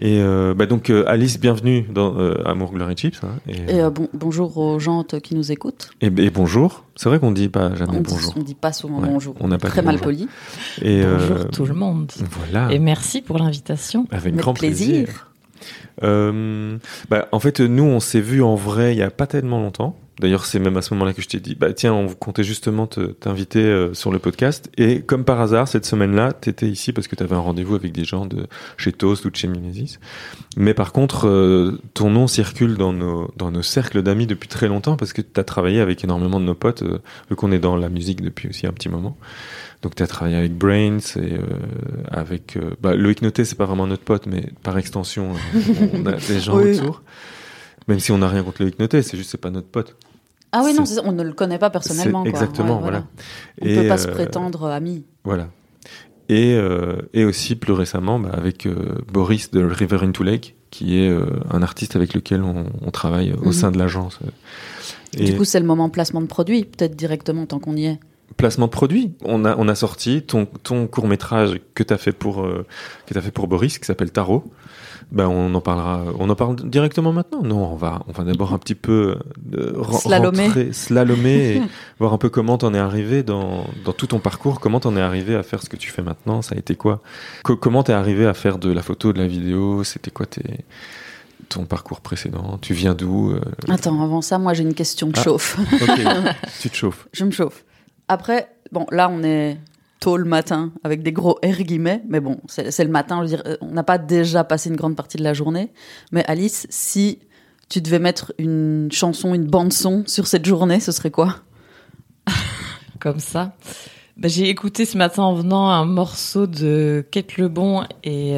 Et donc Alice, bienvenue dans Amour, Gloire et Chips. Hein, bonjour aux gens qui nous écoutent. Et bonjour. C'est vrai qu'on dit pas jamais bonjour. On dit pas souvent bonjour. On n'a pas très mal poli. Et bonjour tout le monde. Voilà. Et merci pour l'invitation. Avec grand plaisir. En fait, nous, on s'est vus en vrai il y a pas tellement longtemps. D'ailleurs, c'est même à ce moment-là que je t'ai dit, tiens, on comptait justement t'inviter sur le podcast. Et comme par hasard, cette semaine-là, t'étais ici parce que t'avais un rendez-vous avec des gens de chez Toast ou de chez Mimesis. Mais par contre, ton nom circule dans nos cercles d'amis depuis très longtemps parce que t'as travaillé avec énormément de nos potes, vu qu'on est dans la musique depuis aussi un petit moment. Donc t'as travaillé avec Brains et avec Loïc Noté, c'est pas vraiment notre pote, mais par extension, on a des gens autour. Même si on n'a rien contre Loïc Noté, c'est pas notre pote. Ah oui, non, on ne le connaît pas personnellement. Exactement, quoi. Voilà. On ne peut pas se prétendre amis. Voilà. Et aussi, plus récemment, avec Boris de River into Lake, qui est un artiste avec lequel on travaille au sein de l'agence. Du coup, c'est le moment placement de produit, peut-être directement, tant qu'on y est. Placement de produit. On a sorti ton court-métrage que t'as fait pour Boris, qui s'appelle Tarot. On en parle directement maintenant. Non, on va d'abord un petit peu slalomer et voir un peu comment t'en es arrivé dans tout ton parcours, comment t'en es arrivé à faire ce que tu fais maintenant, ça a été quoi? Comment t'es arrivé à faire de la photo, de la vidéo, c'était quoi ton parcours précédent? Tu viens d'où? Attends, avant ça, moi j'ai une question de chauffe. Ok, tu te chauffes. Je me chauffe. Après, là on est tôt le matin, avec des gros R guillemets, mais bon, c'est le matin, je veux dire, on n'a pas déjà passé une grande partie de la journée. Mais Alice, si tu devais mettre une chanson, une bande-son sur cette journée, ce serait quoi? Comme ça. J'ai écouté ce matin en venant un morceau de Kate Lebon et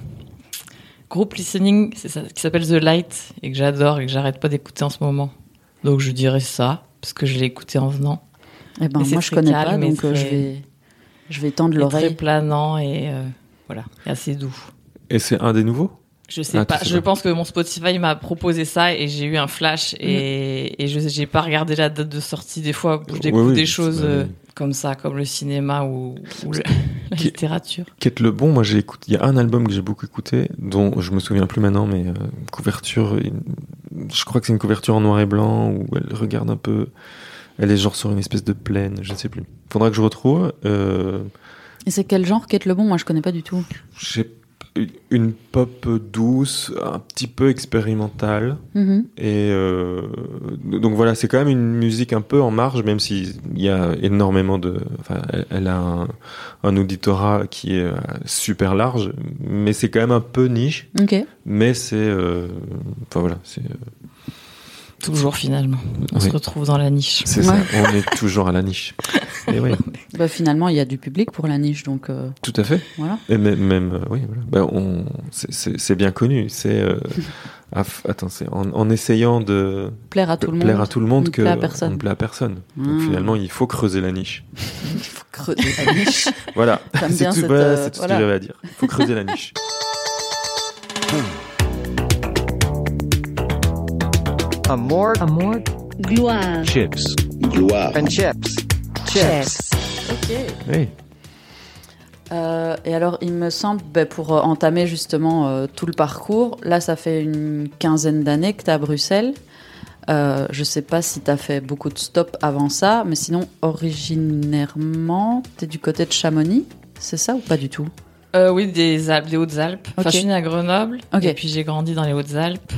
groupe listening, c'est ça, qui s'appelle The Light, et que j'adore et que j'arrête pas d'écouter en ce moment. Donc je dirais ça, parce que je l'ai écouté en venant. Moi je connais pas, donc je vais tendre l'oreille. Très planant et voilà, et assez doux. Et c'est un des nouveaux? Je sais pas. Je pense que mon Spotify m'a proposé ça et j'ai eu un flash et j'ai pas regardé la date de sortie. Des fois, je découvre des choses comme ça, comme le cinéma ou la littérature. Kate Lebon, moi j'ai écouté. Il y a un album que j'ai beaucoup écouté, dont je me souviens plus maintenant, mais couverture. Je crois que c'est une couverture en noir et blanc où elle regarde un peu. Elle est genre sur une espèce de plaine, je ne sais plus. Faudra que je retrouve. Et c'est quel genre, Kate Lebon? Moi, je connais pas du tout. J'ai une pop douce, un petit peu expérimentale. Et donc voilà, c'est quand même une musique un peu en marge, même s'il y a énormément de... Enfin, elle a un auditorat qui est super large, mais c'est quand même un peu niche. Okay. Mais c'est... Enfin voilà, c'est... Toujours finalement, on se retrouve dans la niche. C'est ça, on est toujours à la niche. Et oui. Finalement, il y a du public pour la niche, donc. Tout à fait. Voilà. Et même, oui, voilà. C'est bien connu. C'est c'est en essayant de plaire à tout le monde que on ne plaît à personne. Donc finalement, il faut creuser la niche. Il faut creuser la niche. Voilà. C'est tout ce que j'avais à dire. Il faut creuser la niche. Amour, gloire, chips, gloire and chips. Ok. Oui. Et alors, il me semble, pour entamer justement tout le parcours, là, ça fait une 15aine d'années que tu es à Bruxelles. Je sais pas si tu as fait beaucoup de stops avant ça, mais sinon, originairement, tu es du côté de Chamonix, c'est ça ou pas du tout? Oui, des Hautes-Alpes. Enfin, je suis née à Grenoble, et puis j'ai grandi dans les Hautes-Alpes.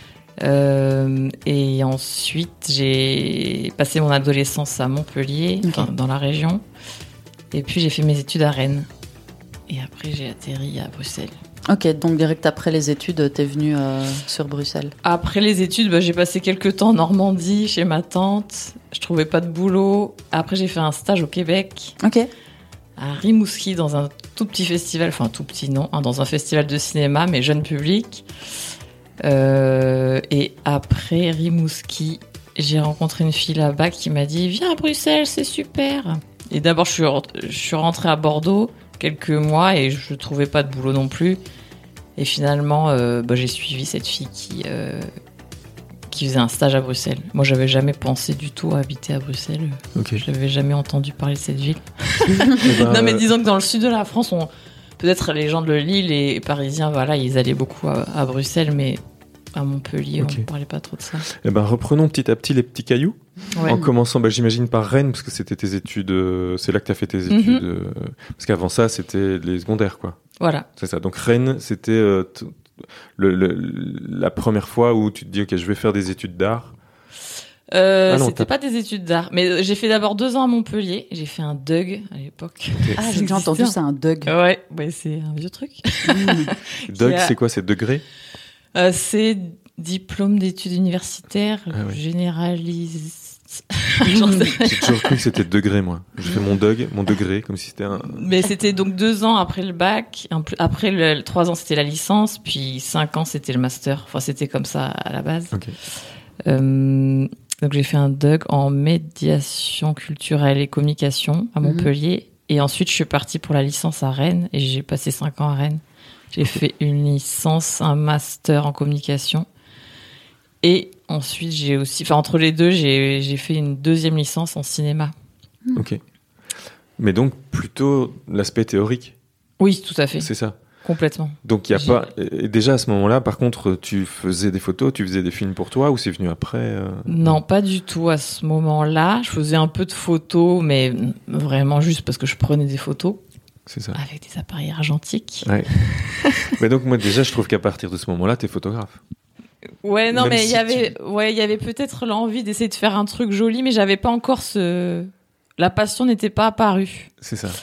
Et ensuite, j'ai passé mon adolescence à Montpellier, dans la région. Et puis, j'ai fait mes études à Rennes. Et après, j'ai atterri à Bruxelles. Ok, donc direct après les études, t'es venue sur Bruxelles. Après les études, j'ai passé quelques temps en Normandie, chez ma tante. Je trouvais pas de boulot. Après, j'ai fait un stage au Québec. Ok. À Rimouski, dans un tout petit festival. Enfin, tout petit, non. Dans un festival de cinéma, mais jeune public. Et après Rimouski, j'ai rencontré une fille là-bas qui m'a dit « Viens à Bruxelles, c'est super !» Et d'abord, je suis rentrée à Bordeaux quelques mois et je trouvais pas de boulot non plus. Et finalement, j'ai suivi cette fille qui faisait un stage à Bruxelles. Moi, j'avais jamais pensé du tout à habiter à Bruxelles. Okay. Je n'avais jamais entendu parler de cette ville. Non, mais disons que dans le sud de la France, peut-être les gens de Lille et Parisiens, voilà, ils allaient beaucoup à Bruxelles, mais à Montpellier, Ok. on ne parlait pas trop de ça. Eh ben, reprenons petit à petit les petits cailloux. Ouais. En commençant, j'imagine, par Rennes, parce que c'était tes études. C'est là que tu as fait tes études. Parce qu'avant ça, c'était les secondaires, quoi. Voilà. C'est ça. Donc Rennes, c'était la première fois où tu te dis, ok, je vais faire des études d'art. Non, C'était pas des études d'art, mais j'ai fait d'abord 2 ans à Montpellier. J'ai fait un DUG à l'époque. Ah, j'ai déjà entendu, c'est un Doug. Ouais, c'est un vieux truc. Doug, Qui a- c'est quoi? C'est degré? C'est diplôme d'études universitaires Ah ouais. généraliste. J'en sais rien. J'ai toujours cru que c'était degré, moi. J'ai fait mon degré, comme si c'était un. Mais c'était donc 2 ans après le bac. Après 3 ans, c'était la licence. Puis 5 ans, c'était le master. Enfin, c'était comme ça à la base. Ok. Donc j'ai fait un DUG en médiation culturelle et communication à Montpellier. Et ensuite, je suis partie pour la licence à Rennes. Et j'ai passé 5 ans à Rennes. J'ai fait une licence, un master en communication. Et ensuite, j'ai aussi... Enfin, entre les deux, j'ai fait une 2e licence en cinéma. Ok. Mais donc, plutôt l'aspect théorique. Oui, tout à fait. C'est ça. Complètement. Donc, il n'y a pas. Et déjà, à ce moment-là, par contre, tu faisais des photos, tu faisais des films pour toi, ou c'est venu après Non, pas du tout à ce moment-là. Je faisais un peu de photos, mais vraiment juste parce que je prenais des photos C'est ça. avec des appareils argentiques. Ouais. Mais donc, moi, déjà, je trouve qu'à partir de ce moment-là, t'es photographe. Ouais, non, Même mais si il y avait peut-être l'envie d'essayer de faire un truc joli, mais j'avais pas encore la passion n'était pas apparue. C'est ça.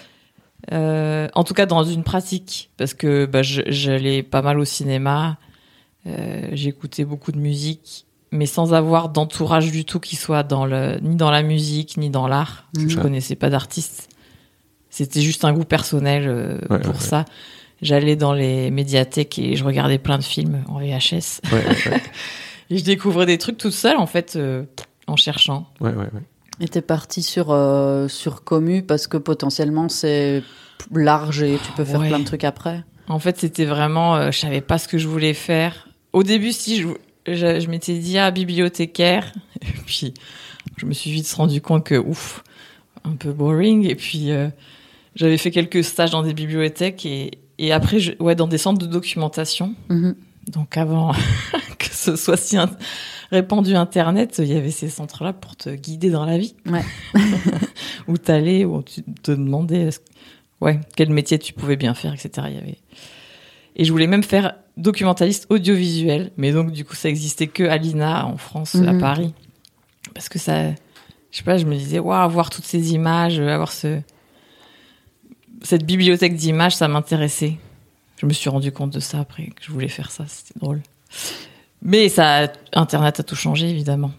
En tout cas, dans une pratique, parce que j'allais pas mal au cinéma, j'écoutais beaucoup de musique, mais sans avoir d'entourage du tout qui soit ni dans la musique, ni dans l'art. C'est Je ça. connaissais pas d'artiste. C'était juste un goût personnel pour Ouais. ça. J'allais dans les médiathèques et je regardais plein de films en VHS. Ouais. Et je découvrais des trucs toute seule, en fait, en cherchant. Ouais. Et t'es parti sur Commu parce que potentiellement c'est large et tu peux faire Ouais. plein de trucs après. En fait, c'était vraiment... je savais pas ce que je voulais faire. Au début, si, je m'étais dit, bibliothécaire. Et puis, je me suis vite rendu compte que, un peu boring. Et puis, j'avais fait quelques stages dans des bibliothèques et après, dans des centres de documentation. Mhm. Donc, avant que ce soit si répandu Internet, il y avait ces centres-là pour te guider dans la vie. Ouais. Où t'allais, où tu te demandais quel métier tu pouvais bien faire, etc. Et je voulais même faire documentaliste audiovisuel, mais donc du coup ça existait que à l'INA en France, à Paris, parce que ça, je sais pas, je me disais avoir toutes ces images, avoir cette bibliothèque d'images, ça m'intéressait. Je me suis rendu compte de ça après que je voulais faire ça, c'était drôle. Mais Internet a tout changé évidemment,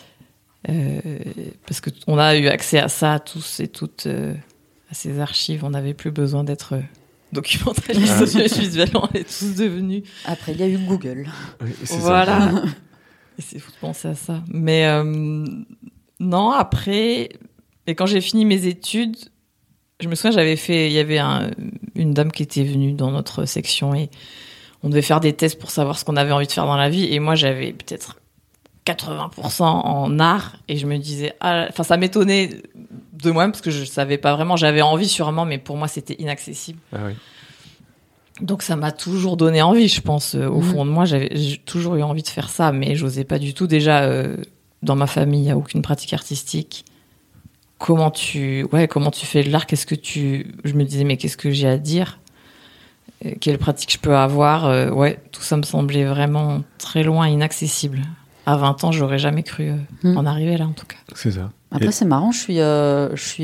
parce que on a eu accès à ça tous et toutes. À ces archives, on n'avait plus besoin d'être documentaliste audiovisuel, on est tous devenus. Après, il y a eu Google. Oui, c'est Voilà. Et c'est fou de penser à ça. Mais non, après, et quand j'ai fini mes études, je me souviens, il y avait une dame qui était venue dans notre section et on devait faire des tests pour savoir ce qu'on avait envie de faire dans la vie. Et moi, j'avais peut-être 80% en art et je me disais, ça m'étonnait de moi-même parce que je savais pas vraiment, j'avais envie sûrement, mais pour moi c'était inaccessible. Ah oui. Donc ça m'a toujours donné envie, je pense. Au fond de moi, j'ai toujours eu envie de faire ça, mais j'osais pas du tout. Déjà, dans ma famille, il n'y a aucune pratique artistique. Comment tu fais de l'art? Je me disais, mais qu'est-ce que j'ai à dire? Quelle pratique je peux avoir? Tout ça me semblait vraiment très loin, inaccessible. À 20 ans, j'aurais jamais cru en arriver là, en tout cas. C'est ça. Après, c'est marrant, je suis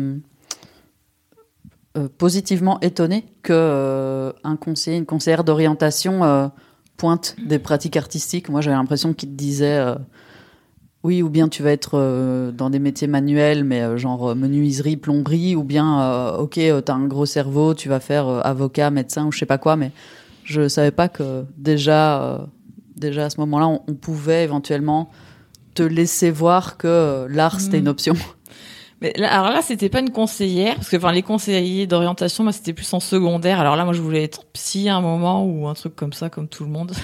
positivement étonnée que un conseiller, une conseillère d'orientation pointe des pratiques artistiques. Moi, j'avais l'impression qu'il te disait oui, ou bien tu vas être dans des métiers manuels, mais genre menuiserie, plomberie, ou bien t'as un gros cerveau, tu vas faire avocat, médecin ou je sais pas quoi. Mais je savais pas que déjà à ce moment-là, on pouvait éventuellement te laisser voir que l'art, c'était une option. Mais alors là, c'était pas une conseillère, parce que les conseillers d'orientation, moi, c'était plus en secondaire. Alors là, moi, je voulais être psy à un moment ou un truc comme ça, comme tout le monde.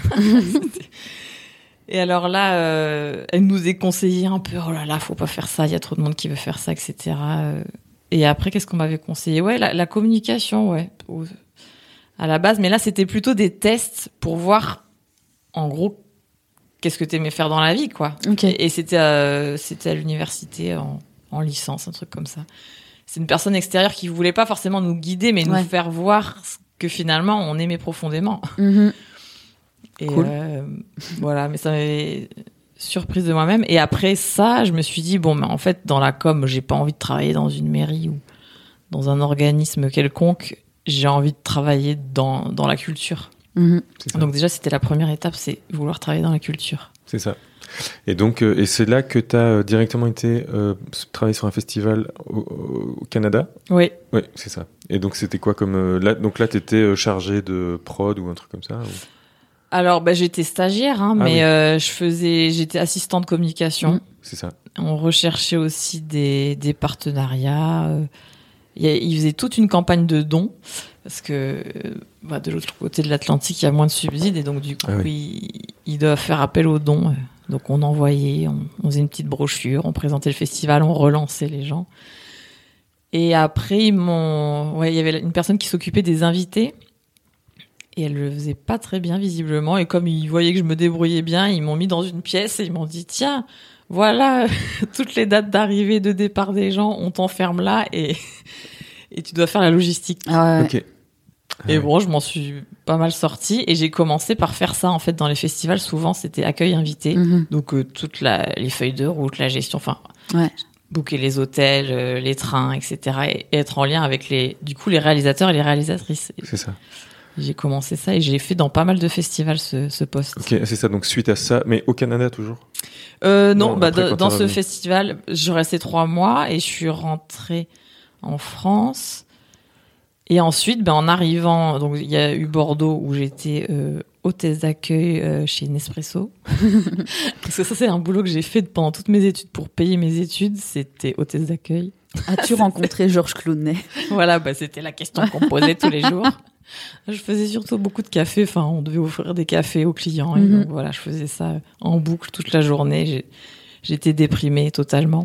Et alors là, elle nous est conseillé un peu, oh là là, faut pas faire ça, il y a trop de monde qui veut faire ça, etc. Et après, qu'est-ce qu'on m'avait conseillé? La communication, à la base. Mais là, c'était plutôt des tests pour voir, en gros, qu'est-ce que t'aimais faire dans la vie, quoi. Ok. Et c'était à l'université en licence, un truc comme ça. C'est une personne extérieure qui voulait pas forcément nous guider, mais Ouais. nous faire voir ce que finalement on aimait profondément. Mhm. Et Cool. voilà, mais ça m'avait surprise de moi-même. Et après ça, je me suis dit, bon, mais en fait, dans la com, j'ai pas envie de travailler dans une mairie ou dans un organisme quelconque. J'ai envie de travailler dans la culture. Mhm. C'est ça. Donc déjà, c'était la première étape, c'est vouloir travailler dans la culture. C'est ça. Et donc, et c'est là que tu as directement été travailler sur un festival au Canada. Oui. Oui, c'est ça. Et donc, c'était quoi comme donc là, tu étais chargé de prod ou un truc comme ça ou... Alors, j'étais stagiaire, Ah mais oui. j'étais assistante de communication. C'est ça. On recherchait aussi des partenariats. Ils faisaient toute une campagne de dons parce que de l'autre côté de l'Atlantique, il y a moins de subsides et donc du coup, Ah ils doivent faire appel aux dons. Donc on envoyait, on faisait une petite brochure, on présentait le festival, on relançait les gens. Et après, il y avait une personne qui s'occupait des invités. Et elle le faisait pas très bien, visiblement. Et comme ils voyaient que je me débrouillais bien, ils m'ont mis dans une pièce et ils m'ont dit, tiens, voilà, toutes les dates d'arrivée et de départ des gens, on t'enferme là et tu dois faire la logistique. Ah ouais. Ok. Ah Et ouais. bon, je m'en suis pas mal sortie et j'ai commencé par faire ça, en fait, dans les festivals. Souvent, c'était accueil invité. Mhm. Donc, toutes les feuilles de route, la gestion, enfin, Ouais. booker les hôtels, les trains, etc. Et être en lien avec les réalisateurs et les réalisatrices. C'est ça. J'ai commencé ça et j'ai fait dans pas mal de festivals ce poste. Ok, c'est ça. Donc, suite à ça, mais au Canada toujours. Non, Non, après, quand dans t'es ce revenu. festival, je restais 3 mois et je suis rentrée en France. Et ensuite, en arrivant, donc il y a eu Bordeaux où j'étais hôtesse d'accueil chez Nespresso. Parce que ça, c'est un boulot que j'ai fait pendant toutes mes études pour payer mes études. C'était hôtesse d'accueil. As-tu rencontré Georges Clooney? Voilà, c'était la question qu'on me posait tous les jours. Je faisais surtout beaucoup de café. Enfin, on devait offrir des cafés aux clients. Et donc, voilà, je faisais ça en boucle toute la journée. J'étais déprimée totalement.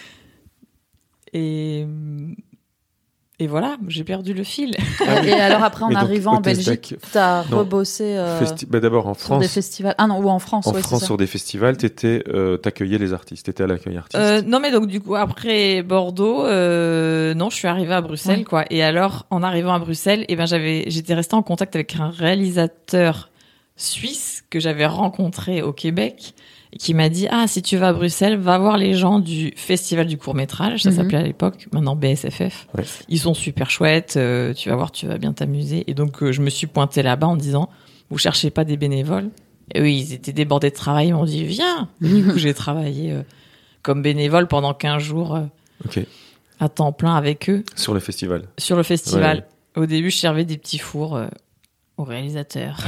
Et voilà, j'ai perdu le fil. Et alors après, en Mais donc, arrivant en hôtesse Belgique, d'accueil. t'as Non. rebossé D'abord en sur des France. festivals. Ah non, ou en France, En ouais, France, c'est ça. sur des festivals, t'accueillais les artistes. T'étais à l'accueil artiste. Non, mais donc du coup, après Bordeaux, non, je suis arrivée à Bruxelles, Ouais. quoi. Et alors, en arrivant à Bruxelles, j'étais restée en contact avec un réalisateur suisse que j'avais rencontré au Québec et qui m'a dit, si tu vas à Bruxelles, va voir les gens du Festival du court-métrage, ça s'appelait à l'époque, maintenant BSFF. Ouais. Ils sont super chouettes, tu vas voir, tu vas bien t'amuser. Et donc, je me suis pointée là-bas en disant, vous cherchez pas des bénévoles? Et eux, ils étaient débordés de travail, ils m'ont dit, viens. Et du coup, j'ai travaillé comme bénévole pendant 15 jours Ok. à temps plein avec eux Sur le festival. sur le festival. Ouais. Au début, je servais des petits fours aux réalisateurs.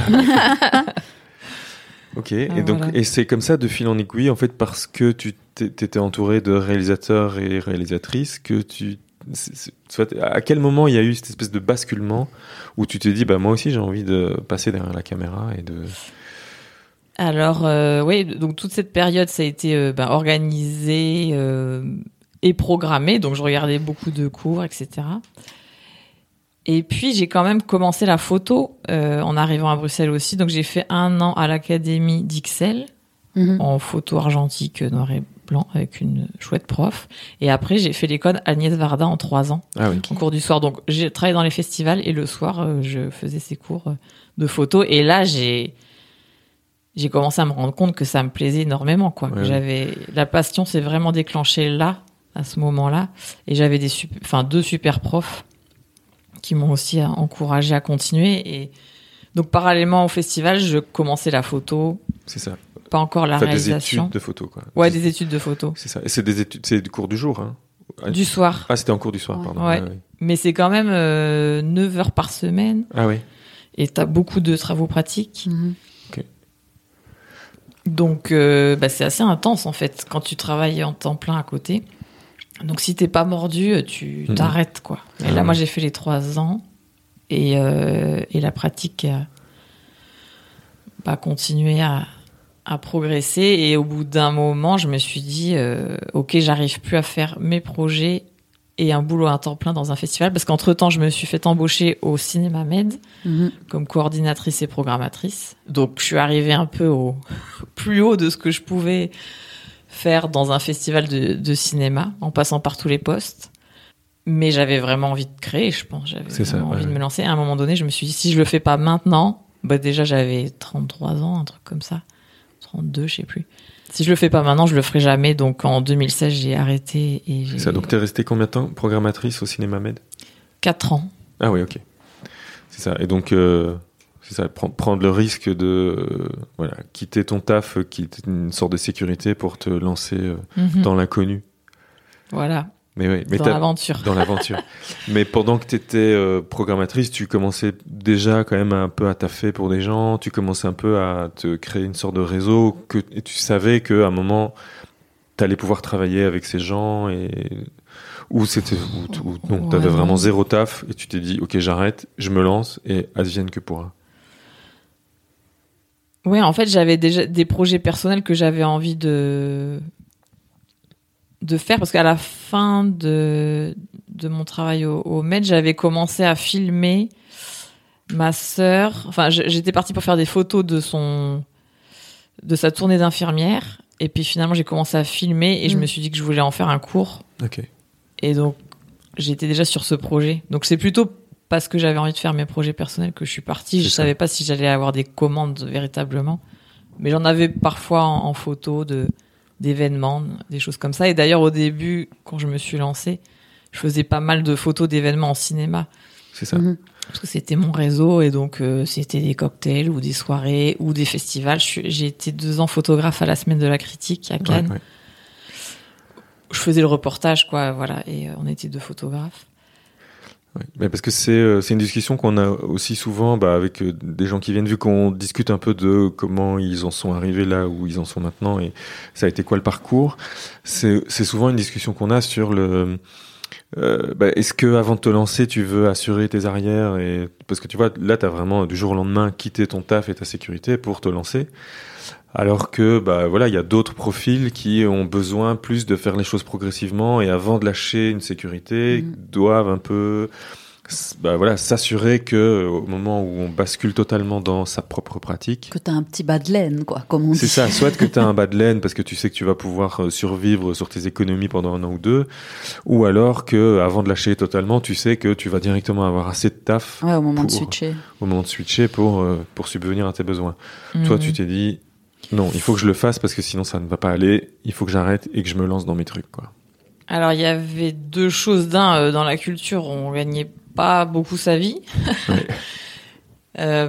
Ok. Et Ah, donc, voilà. et c'est comme ça de fil en aiguille, en fait, parce que tu t'étais entouré de réalisateurs et réalisatrices que soit, à quel moment il y a eu cette espèce de basculement où tu te dis, moi aussi j'ai envie de passer derrière la caméra et de. Alors, oui, donc toute cette période, ça a été organisé et programmé. Donc, je regardais beaucoup de cours, etc. Et puis, j'ai quand même commencé la photo en arrivant à Bruxelles aussi. Donc, j'ai fait 1 an à l'Académie d'Ixelles Mhm. en photo argentique, noir et blanc, avec une chouette prof. Et après, j'ai fait l'école Agnès Varda en 3 ans, Ah oui. en cours du soir. Donc, j'ai travaillé dans les festivals et le soir, je faisais ces cours de photo. Et là, j'ai commencé à me rendre compte que ça me plaisait énormément, quoi. Ouais. La passion s'est vraiment déclenchée là, à ce moment-là. Et j'avais 2 super profs qui m'ont aussi encouragé à continuer. Et donc, parallèlement au festival, je commençais la photo. C'est ça. Pas encore la Enfin, des réalisation. études de photo, quoi. Ouais, des études de photo. C'est ça. Et c'est des études, c'est du cours du jour, hein. Du soir. Ah, c'était en cours du soir, Ouais. pardon. Ouais. Ouais. Mais c'est quand même 9 heures par semaine. Ah oui. Et t'as beaucoup de travaux pratiques. Mhm. Donc, c'est assez intense, en fait, quand tu travailles en temps plein à côté. Donc, si t'es pas mordu, tu t'arrêtes, quoi. Et Ah là, ouais. moi, j'ai fait les 3 ans. Et la pratique a continué à progresser. Et au bout d'un moment, je me suis dit, OK, j'arrive plus à faire mes projets et un boulot à temps plein dans un festival, parce qu'entre-temps, je me suis fait embaucher au Cinéma Med comme coordinatrice et programmatrice. Donc, je suis arrivée un peu au plus haut de ce que je pouvais faire dans un festival de cinéma, en passant par tous les postes. Mais j'avais vraiment envie de créer, je pense. J'avais envie de me lancer. À un moment donné, je me suis dit, si je le fais pas maintenant, déjà, j'avais 33 ans, un truc comme ça. 32, je sais plus. Si je le fais pas maintenant, je le ferai jamais. Donc en 2016, j'ai arrêté et j'ai... C'est ça. Donc t'es restée combien de temps programmatrice au Cinéma Med? 4 ans. Ah oui, ok. C'est ça. Et donc c'est ça, prendre le risque de quitter ton taf, qui était une sorte de sécurité pour te lancer dans l'inconnu. Voilà. Mais dans l'aventure. Dans l'aventure. Mais pendant que tu étais programmatrice, tu commençais déjà quand même un peu à taffer pour des gens, tu commençais un peu à te créer une sorte de réseau, et tu savais qu'à un moment, tu allais pouvoir travailler avec ces gens, ou non, tu avais vraiment zéro taf, et tu t'es dit, ok, j'arrête, je me lance, et advienne que pourra. Ouais, en fait, j'avais déjà des projets personnels que j'avais envie de faire, parce qu'à la fin de mon travail au Med, j'avais commencé à filmer ma sœur. Enfin, j'étais partie pour faire des photos de sa tournée d'infirmière, et puis finalement j'ai commencé à filmer et je me suis dit que je voulais en faire un cours. Ok. Et donc j'étais déjà sur ce projet. Donc c'est plutôt parce que j'avais envie de faire mes projets personnels que je suis partie. Je savais pas si j'allais avoir des commandes véritablement, mais j'en avais parfois en photo d'événements, des choses comme ça. Et d'ailleurs, au début, quand je me suis lancée, je faisais pas mal de photos d'événements en cinéma. C'est ça. Parce que c'était mon réseau, et donc c'était des cocktails ou des soirées ou des festivals. J'ai été 2 ans photographe à la Semaine de la Critique à Cannes. Ouais. Je faisais le reportage, quoi, voilà, et on était 2 photographes. Ouais. Mais parce que c'est une discussion qu'on a aussi souvent avec des gens qui viennent, vu qu'on discute un peu de comment ils en sont arrivés là où ils en sont maintenant et ça a été quoi le parcours. C'est souvent une discussion qu'on a sur le est-ce que avant de te lancer tu veux assurer tes arrières, et parce que tu vois là t'as vraiment du jour au lendemain quitté ton taf et ta sécurité pour te lancer. Alors que il y a d'autres profils qui ont besoin plus de faire les choses progressivement, et avant de lâcher une sécurité doivent un peu s'assurer que au moment où on bascule totalement dans sa propre pratique, que t'as un petit bas de laine, quoi, comme on dit. C'est ça, soit que t'as un bas de laine parce que tu sais que tu vas pouvoir survivre sur tes économies pendant 1 an ou 2, ou alors que avant de lâcher totalement, tu sais que tu vas directement avoir assez de taf au moment de switcher pour subvenir à tes besoins. Toi, tu t'es dit non, il faut que je le fasse parce que sinon ça ne va pas aller, il faut que j'arrête et que je me lance dans mes trucs, quoi. Alors, il y avait 2 choses. Dans la culture, on gagnait pas beaucoup sa vie. Ouais.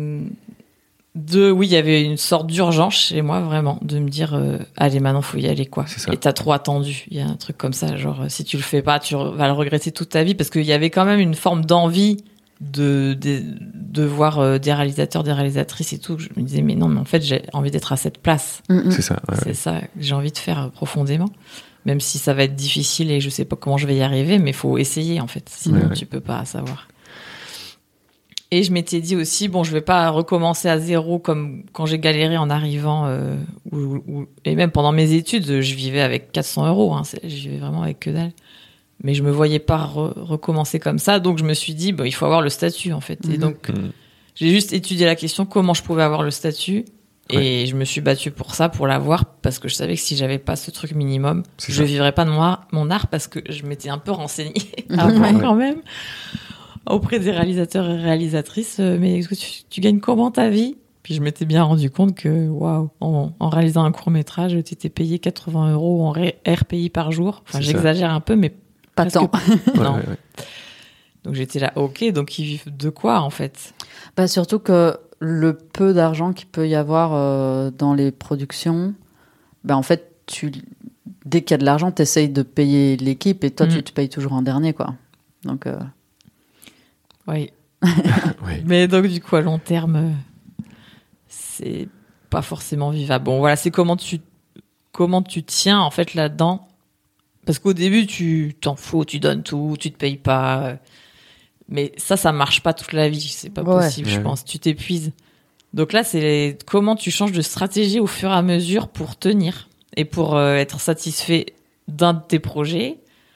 2, oui, il y avait une sorte d'urgence chez moi, vraiment, de me dire, allez, maintenant, faut y aller, quoi. Et t'as trop attendu. Il y a un truc comme ça, genre, si tu le fais pas, tu vas le regretter toute ta vie, parce qu'il y avait quand même une forme d'envie de voir des réalisateurs, des réalisatrices et tout. Je me disais, mais non, mais en fait, j'ai envie d'être à cette place. C'est ça. Ouais, c'est ça que j'ai envie de faire profondément. Même si ça va être difficile et je sais pas comment je vais y arriver, mais faut essayer, en fait. Sinon, tu peux pas savoir. Et je m'étais dit aussi, bon, je vais pas recommencer à zéro comme quand j'ai galéré en arrivant, et même pendant mes études, je vivais avec 400 €, hein, je vivais vraiment avec que dalle. Mais je me voyais pas recommencer comme ça, donc je me suis dit, il faut avoir le statut, en fait. Et donc, j'ai juste étudié la question, comment je pouvais avoir le statut, et je me suis battue pour ça, pour l'avoir, parce que je savais que si j'avais pas ce truc minimum, je vivrais pas de mon art, parce que je m'étais un peu renseignée avant quand même, auprès des réalisateurs et réalisatrices, mais est-ce que tu gagnes comment ta vie? Puis je m'étais bien rendu compte que, waouh, en réalisant un court-métrage, t'étais payé 80 € en RPI par jour. Enfin, j'exagère un peu, mais pas tant. Non. Ouais. Donc j'étais là, ok, donc ils vivent de quoi, en fait? Surtout que le peu d'argent qu'il peut y avoir dans les productions, en fait, dès qu'il y a de l'argent, t'essayes de payer l'équipe, et toi, tu te payes toujours en dernier, quoi. Donc... Oui. Mais donc, du coup, à long terme, c'est pas forcément vivable. Bon, voilà, c'est comment tu tiens, en fait, là-dedans. Parce qu'au début, tu t'en fous, tu donnes tout, tu te payes pas. Mais ça marche pas toute la vie. C'est pas possible, je pense. Tu t'épuises. Donc là, c'est comment tu changes de stratégie au fur et à mesure pour tenir et pour être satisfait d'un de tes projets,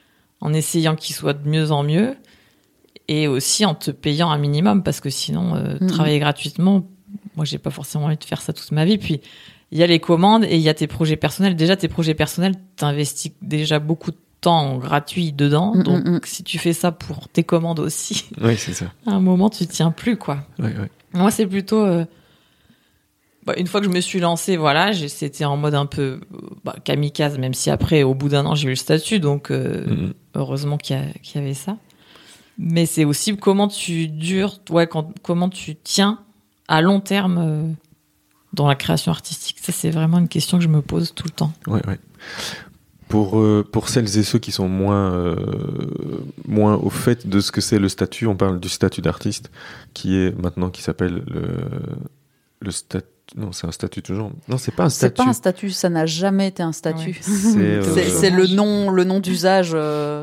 en essayant qu'il soit de mieux en mieux et aussi en te payant un minimum parce que sinon, travailler gratuitement, moi, j'ai pas forcément envie de faire ça toute ma vie. Puis, il y a les commandes et il y a tes projets personnels. Déjà, tes projets personnels, t'investis déjà beaucoup de temps gratuit dedans. Donc, si tu fais ça pour tes commandes aussi, Oui, c'est ça. à un moment, tu tiens plus, quoi. Ouais. Moi, c'est plutôt... une fois que je me suis lancée, voilà, c'était en mode un peu kamikaze, même si après, au bout d'un an, j'ai eu le statut. Donc, heureusement qu'il y avait ça. Mais c'est aussi comment tu dures, comment tu tiens à long terme dans la création artistique. Ça, c'est vraiment une question que je me pose tout le temps. Ouais. Pour celles et ceux qui sont moins au fait de ce que c'est le statut, on parle du statut d'artiste, qui s'appelle le statut. Non, c'est un statut toujours. Non, c'est pas un statut. C'est pas un statut, ça n'a jamais été un statut. Ouais. C'est le nom d'usage.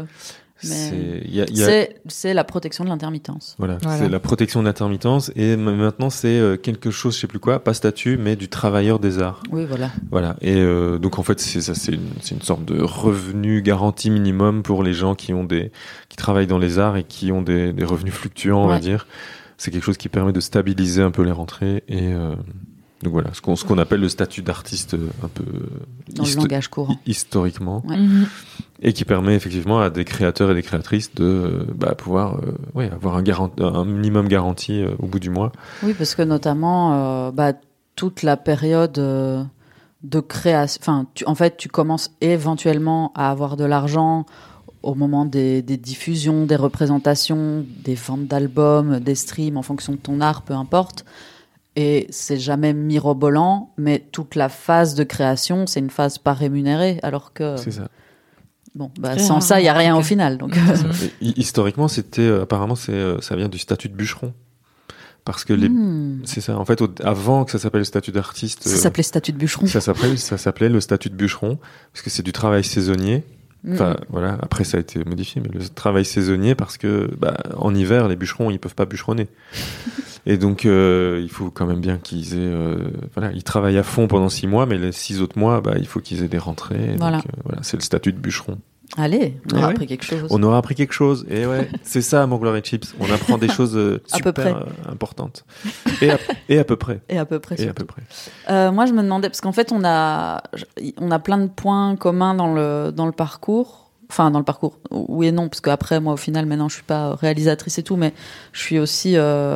Mais c'est la protection de l'intermittence. Voilà, c'est la protection de l'intermittence et maintenant c'est quelque chose, je sais plus quoi, pas statut, mais du travailleur des arts. Oui, voilà. Voilà, et donc en fait c'est une sorte de revenu garanti minimum pour les gens qui travaillent dans les arts et qui ont des revenus fluctuants, on va dire. C'est quelque chose qui permet de stabiliser un peu les rentrées et donc voilà, ce qu'on appelle le statut d'artiste un peu dans le langage courant historiquement. Ouais. Et qui permet effectivement à des créateurs et des créatrices de pouvoir avoir un minimum garanti au bout du mois. Oui, parce que notamment toute la période de création, tu commences éventuellement à avoir de l'argent au moment des diffusions, des représentations, des ventes d'albums, des streams en fonction de ton art, peu importe. Et c'est jamais mirobolant, mais toute la phase de création, c'est une phase pas rémunérée, alors que... C'est ça. Bon, sans ça, il n'y a rien au final. Donc. Historiquement, apparemment, ça vient du statut de bûcheron. Parce que c'est ça. En fait, avant que ça s'appelle le statut d'artiste. Ça s'appelait statut de bûcheron. Ça s'appelait le statut de bûcheron. Parce que c'est du travail saisonnier. Enfin, voilà. Après, ça a été modifié, mais le travail saisonnier parce que, en hiver, les bûcherons, ils peuvent pas bûcheronner. Et donc, il faut quand même bien qu'ils aient, ils travaillent à fond pendant 6 mois, mais les 6 autres mois, il faut qu'ils aient des rentrées. Voilà. Donc, c'est le statut de bûcheron. Allez, on aura appris quelque chose. On aura appris quelque chose. Et ouais, c'est ça, mon Glory Chips. On apprend des choses super importantes. Et à peu près. Et à peu près. Moi, je me demandais, parce qu'en fait, on a plein de points communs dans le parcours. Enfin, dans le parcours, oui et non, parce qu'après, moi, au final, maintenant, je suis pas réalisatrice et tout, mais je suis aussi...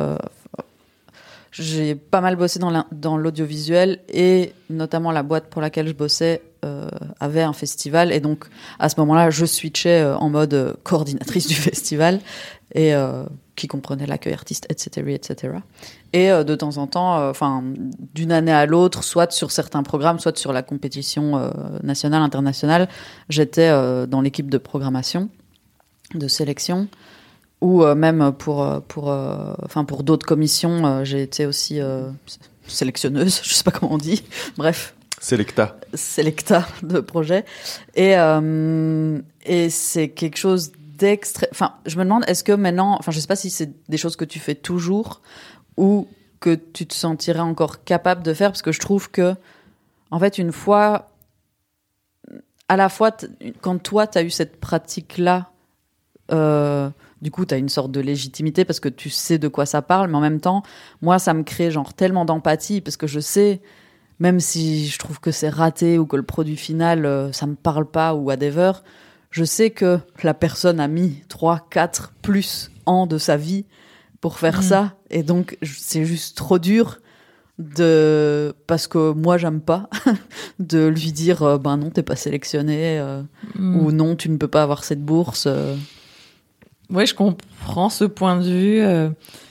j'ai pas mal bossé dans l'audiovisuel et notamment la boîte pour laquelle je bossais avait un festival et donc à ce moment-là je switchais en mode coordinatrice du festival et qui comprenait l'accueil artiste, etc. Et de temps en temps, d'une année à l'autre, soit sur certains programmes, soit sur la compétition nationale, internationale, j'étais dans l'équipe de programmation, de sélection. Ou même pour d'autres commissions, j'ai été aussi sélectionneuse, je sais pas comment on dit. Bref. Selecta de projet. Et c'est quelque chose d'extrême. Enfin, je me demande, est-ce que maintenant, je sais pas si c'est des choses que tu fais toujours ou que tu te sentirais encore capable de faire, parce que je trouve que, en fait, une fois, à la fois, quand toi, t'as eu cette pratique-là, du coup, t'as une sorte de légitimité parce que tu sais de quoi ça parle, mais en même temps, moi, ça me crée tellement d'empathie parce que je sais, même si je trouve que c'est raté ou que le produit final, ça me parle pas ou whatever, je sais que la personne a mis 3, 4 plus ans de sa vie pour faire ça, et donc c'est juste trop dur parce que moi j'aime pas de lui dire non, t'es pas sélectionné ou non, tu ne peux pas avoir cette bourse. Oui, je comprends ce point de vue.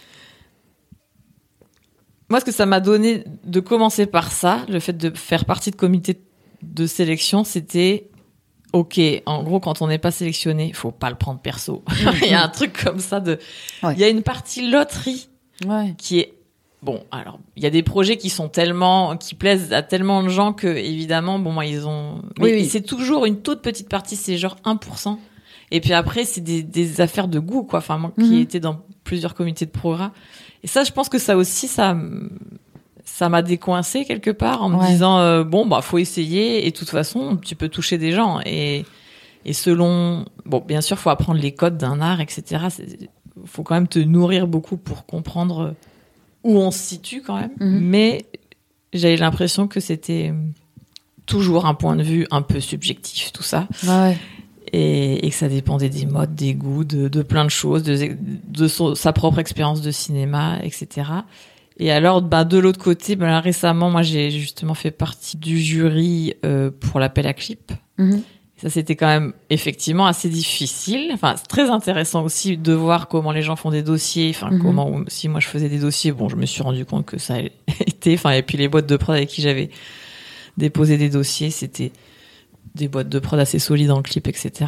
Moi, ce que ça m'a donné de commencer par ça, le fait de faire partie de comité de sélection, c'était OK. En gros, quand on n'est pas sélectionné, faut pas le prendre perso. Il y a un truc comme ça il y a une partie loterie qui est bon. Alors, il y a des projets qui plaisent à tellement de gens que évidemment, ils ont. Mais c'est toujours une toute petite partie. C'est genre 1%. Et puis après, c'est des affaires de goût, quoi. Enfin, moi qui étais dans plusieurs comités de programme. Et ça, je pense que ça aussi, ça m'a décoincé quelque part en me disant, faut essayer. Et de toute façon, tu peux toucher des gens. Et Et selon, bon, bien sûr, faut apprendre les codes d'un art, etc. Faut quand même te nourrir beaucoup pour comprendre où on se situe quand même. Mais j'avais l'impression que c'était toujours un point de vue un peu subjectif, tout ça. Ouais. Et que ça dépendait des modes, des goûts, de plein de choses, de sa propre expérience de cinéma, etc. Et alors, de l'autre côté, là, récemment, moi, j'ai justement fait partie du jury pour l'appel à clip. Ça, c'était quand même effectivement assez difficile. Enfin, c'est très intéressant aussi de voir comment les gens font des dossiers. Enfin, comment, si moi je faisais des dossiers, bon, je me suis rendu compte que ça était. Enfin, et puis les boîtes de prod avec qui j'avais déposé des dossiers, c'était des boîtes de prod assez solides en clip, etc.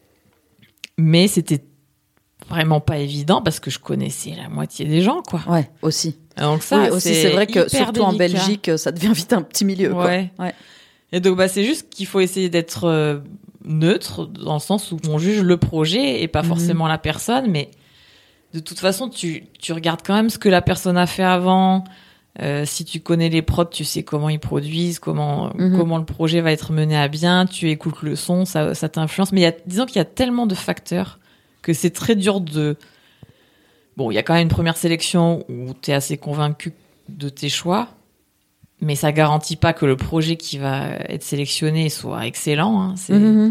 Mais c'était vraiment pas évident parce que je connaissais la moitié des gens, quoi. Ouais, aussi. Donc ça, oui, aussi, c'est vrai que surtout délicat. En Belgique, ça devient vite un petit milieu, quoi. Ouais. Et donc, c'est juste qu'il faut essayer d'être neutre, dans le sens où on juge le projet et pas forcément la personne, mais de toute façon, tu regardes quand même ce que la personne a fait avant. Si tu connais les prods, tu sais comment ils produisent, comment le projet va être mené à bien, tu écoutes le son, ça t'influence. Mais disons qu'il y a tellement de facteurs que c'est très dur de... Bon, il y a quand même une première sélection où tu es assez convaincu de tes choix, mais ça garantit pas que le projet qui va être sélectionné soit excellent. Hein.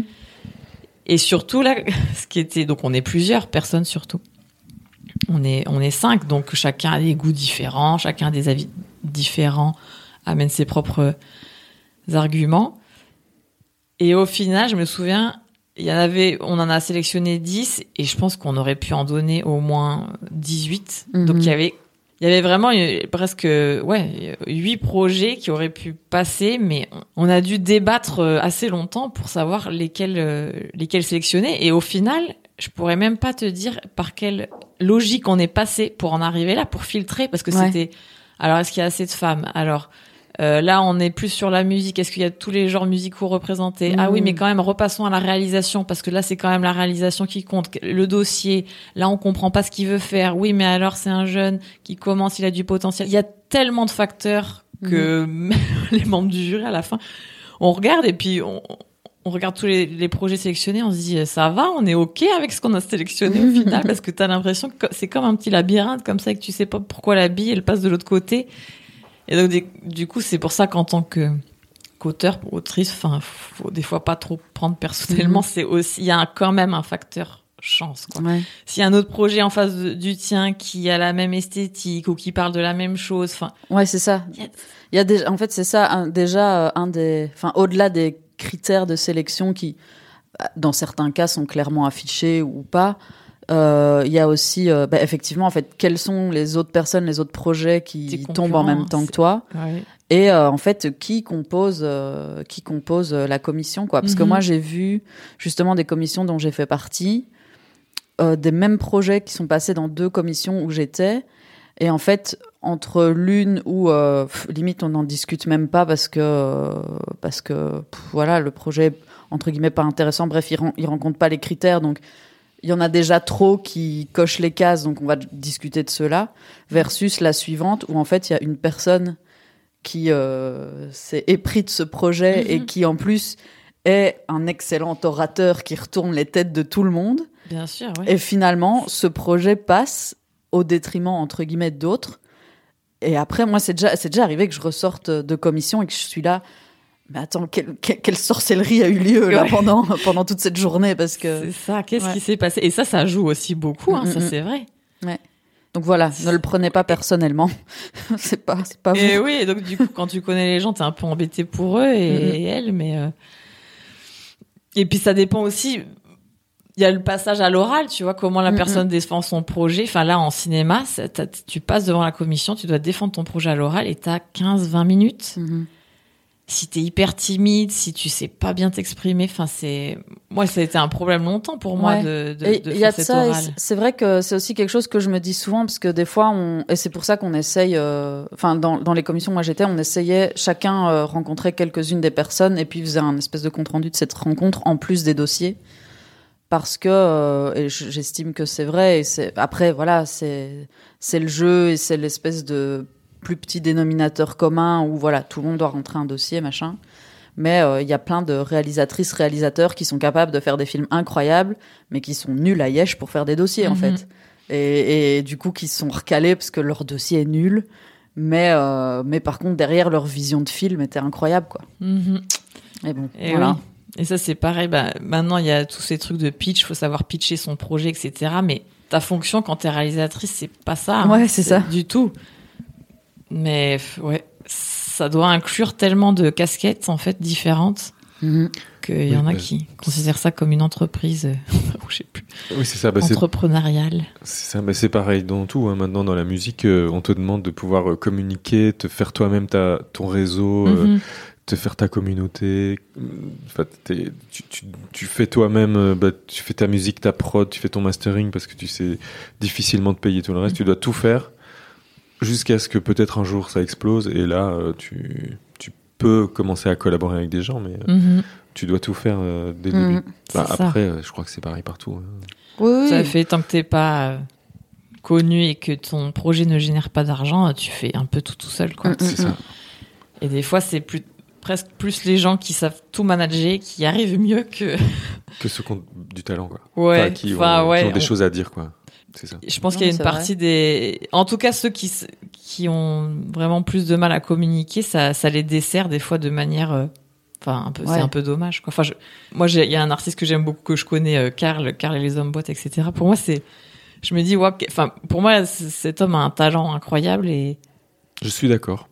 Et surtout, là, ce qui était... Donc, on est plusieurs personnes, surtout. On est 5, donc chacun a des goûts différents, chacun a des avis différents, amène ses propres arguments. Et au final, je me souviens, on en a sélectionné 10, et je pense qu'on aurait pu en donner au moins 18. Donc, il y avait vraiment presque 8 projets qui auraient pu passer, mais on a dû débattre assez longtemps pour savoir lesquels sélectionner. Et au final, je pourrais même pas te dire par quelle logique on est passé pour en arriver là, pour filtrer, parce que c'était... Alors, est-ce qu'il y a assez de femmes ? Alors, là, on est plus sur la musique. Est-ce qu'il y a tous les genres musicaux représentés ? Ah oui, mais quand même, repassons à la réalisation, parce que là, c'est quand même la réalisation qui compte. Le dossier, là, on comprend pas ce qu'il veut faire. Oui, mais alors, c'est un jeune qui commence, il a du potentiel. Il y a tellement de facteurs que les membres du jury, à la fin, on regarde et puis on regarde tous les projets sélectionnés, on se dit ça va, on est ok avec ce qu'on a sélectionné au final, parce que t'as l'impression que c'est comme un petit labyrinthe comme ça, et que tu sais pas pourquoi la bille elle passe de l'autre côté. Et donc du coup c'est pour ça qu'en tant qu'auteur, autrice, faut des fois pas trop prendre personnellement. C'est aussi, il y a quand même un facteur chance, quoi. S'il y a un autre projet en face du tien qui a la même esthétique ou qui parle de la même chose, c'est ça. Il y a déjà, en fait c'est ça un des, au-delà des critères de sélection qui, dans certains cas, sont clairement affichés ou pas. Il y a aussi, effectivement, en fait, quelles sont les autres personnes, les autres projets qui tombent en même temps que toi, et en fait, qui compose la commission, quoi. Parce que moi, j'ai vu justement des commissions dont j'ai fait partie, des mêmes projets qui sont passés dans 2 commissions où j'étais. Et en fait, entre l'une où limite on n'en discute même pas parce que voilà, le projet entre guillemets pas intéressant, bref, il rencontre pas les critères, donc il y en a déjà trop qui cochent les cases, donc on va discuter de cela, versus la suivante où en fait il y a une personne qui s'est épris de ce projet et qui en plus est un excellent orateur qui retourne les têtes de tout le monde. Bien sûr, oui. Et finalement, ce projet passe au détriment, entre guillemets, d'autres. Et après, moi, c'est déjà arrivé que je ressorte de commission et que je suis là, mais attends, quelle sorcellerie a eu lieu là pendant toute cette journée, parce que... C'est ça, qu'est-ce qui s'est passé ? Et ça joue aussi beaucoup, ça c'est vrai. Ouais. Donc voilà, ne le prenez pas personnellement. c'est pas vous. Et oui, et donc du coup, quand tu connais les gens, t'es un peu embêté pour eux et elles, mais... Et puis ça dépend aussi... Il y a le passage à l'oral, tu vois, comment la personne défend son projet. Enfin, là, en cinéma, tu passes devant la commission, tu dois défendre ton projet à l'oral et t'as 15-20 minutes. Si t'es hyper timide, si tu sais pas bien t'exprimer, moi, ça a été un problème longtemps pour moi de faire cet oral. C'est vrai que c'est aussi quelque chose que je me dis souvent, parce que des fois, et c'est pour ça qu'on essaye, dans les commissions où moi j'étais, on essayait, chacun rencontrait quelques-unes des personnes et puis faisait un espèce de compte-rendu de cette rencontre en plus des dossiers. Parce que et j'estime que c'est vrai, et après voilà, c'est le jeu et c'est l'espèce de plus petit dénominateur commun où voilà, tout le monde doit rentrer un dossier, machin. Mais il y a plein de réalisatrices, réalisateurs qui sont capables de faire des films incroyables, mais qui sont nuls à Yesh pour faire des dossiers, en fait. Et du coup, qui sont recalés parce que leur dossier est nul. Mais par contre, derrière, leur vision de film était incroyable, quoi. Et bon, Et voilà. oui. Et ça, c'est pareil. Maintenant, il y a tous ces trucs de pitch. Il faut savoir pitcher son projet, etc. Mais ta fonction, quand t'es réalisatrice, c'est pas ça. hein. Ouais, c'est ça. Du tout. Mais ouais, ça doit inclure tellement de casquettes, en fait, différentes. Qu'il y en a qui considèrent ça comme une entreprise, ou je sais plus, Oui, c'est ça. entrepreneuriale. C'est ça, c'est pareil dans tout. Hein. Maintenant, dans la musique, on te demande de pouvoir communiquer, te faire toi-même ton réseau, te faire ta communauté. Enfin, tu fais toi-même, tu fais ta musique, ta prod, tu fais ton mastering parce que tu sais difficilement te payer tout le reste. Tu dois tout faire jusqu'à ce que peut-être un jour ça explose et là, tu peux commencer à collaborer avec des gens, mais tu dois tout faire dès le début. Après, je crois que c'est pareil partout. Hein. Oui. Ça fait tant que t'es pas connu et que ton projet ne génère pas d'argent, tu fais un peu tout seul, quoi. C'est ça. Et des fois, c'est presque plus les gens qui savent tout manager qui arrivent mieux que ceux qui ont du talent, quoi. Ouais. Qui ont des choses à dire, quoi. C'est ça. Je pense qu'il y a une partie en tout cas, ceux qui ont vraiment plus de mal à communiquer, ça les dessert des fois de manière, c'est un peu dommage, quoi. Enfin, moi, il y a un artiste que j'aime beaucoup, que je connais, Karl et les hommes boîtes, etc. Pour moi, je me dis, pour moi, cet homme a un talent incroyable et. Je suis d'accord.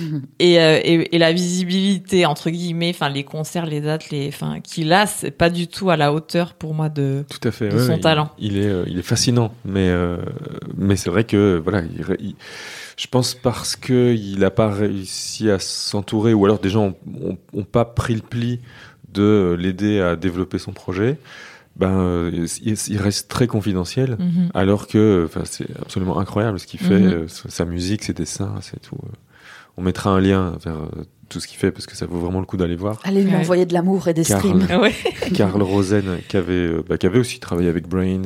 Et la visibilité, entre guillemets, les concerts, les dates, qu'il a, c'est pas du tout à la hauteur pour moi de son talent. Il est fascinant, mais c'est vrai que voilà, je pense parce que il a pas réussi à s'entourer, ou alors des gens ont pas pris le pli de l'aider à développer son projet. Il reste très confidentiel, alors que c'est absolument incroyable ce qu'il fait, sa musique, ses dessins, c'est tout. On mettra un lien vers tout ce qu'il fait parce que ça vaut vraiment le coup d'aller voir. Allez lui envoyer de l'amour et des streams. Karl Rosen, qui avait aussi travaillé avec Brains.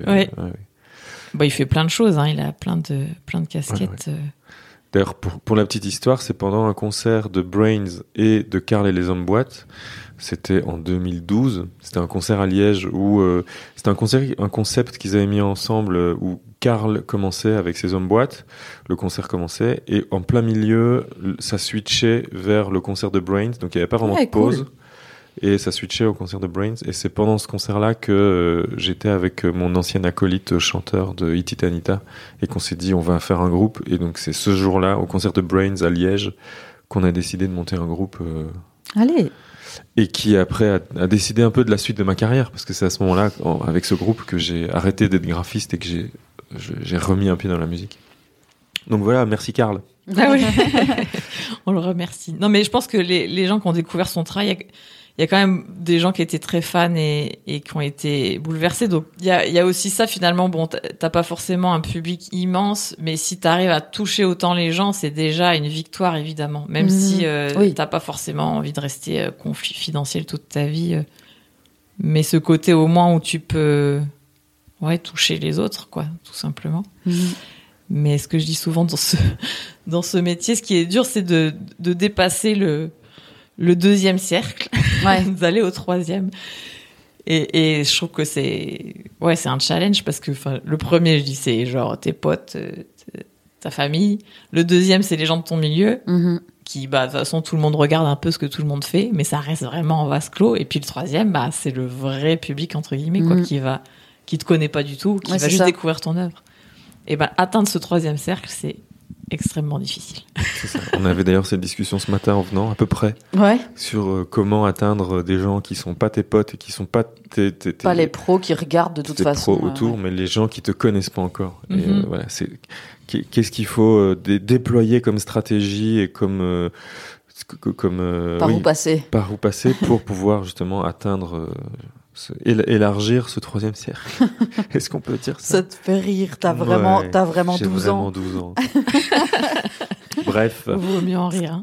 Il fait plein de choses, hein. Il a plein de casquettes. Ouais. D'ailleurs, pour la petite histoire, c'est pendant un concert de Brains et de Karl et les hommes boîtes. C'était en 2012. C'était un concert à Liège où c'était un concept qu'ils avaient mis ensemble où Karl commençait avec ses hommes boîtes. Le concert commençait et en plein milieu, ça switchait vers le concert de Brains. Donc il n'y avait pas vraiment de pause. Cool. Et ça switchait au concert de Brains. Et c'est pendant ce concert-là que j'étais avec mon ancien acolyte chanteur de Ititanita et qu'on s'est dit on va faire un groupe. Et donc c'est ce jour-là, au concert de Brains à Liège, qu'on a décidé de monter un groupe. Allez. Et qui après a décidé un peu de la suite de ma carrière, parce que c'est à ce moment-là, avec ce groupe, que j'ai arrêté d'être graphiste et que j'ai remis un pied dans la musique. Donc voilà, merci Karl. Ah oui. On le remercie. Non, mais je pense que les gens qui ont découvert son travail, il y a quand même des gens qui étaient très fans et qui ont été bouleversés. Donc il y a aussi ça finalement. Bon, t'as pas forcément un public immense, mais si t'arrives à toucher autant les gens, c'est déjà une victoire évidemment. Même si t'as pas forcément envie de rester confidentiel toute ta vie, mais ce côté au moins où tu peux toucher les autres, quoi, tout simplement. Mais ce que je dis souvent dans ce métier, ce qui est dur, c'est de dépasser le deuxième cercle, d'aller au troisième. Et je trouve que c'est un challenge parce que le premier, je dis, c'est genre tes potes, ta famille. Le deuxième, c'est les gens de ton milieu qui, de toute façon, tout le monde regarde un peu ce que tout le monde fait, mais ça reste vraiment en vase clos. Et puis le troisième, c'est le vrai public, entre guillemets, quoi, qui te connaît pas du tout, qui va juste découvrir ton œuvre. Et atteindre ce troisième cercle, c'est extrêmement difficile. C'est ça. On avait d'ailleurs cette discussion ce matin en venant, à peu près, sur comment atteindre des gens qui sont pas tes potes et qui sont pas pas les pros qui regardent de toute façon. Pros autour, mais les gens qui te connaissent pas encore. Et voilà, qu'est-ce qu'il faut déployer comme stratégie et comme par où passer pour pouvoir justement atteindre. Élargir ce troisième cercle. Est-ce qu'on peut dire ça? Ça te fait rire, t'as vraiment 12 ans. J'ai vraiment 12 ans. Bref. Vaut mieux en rire.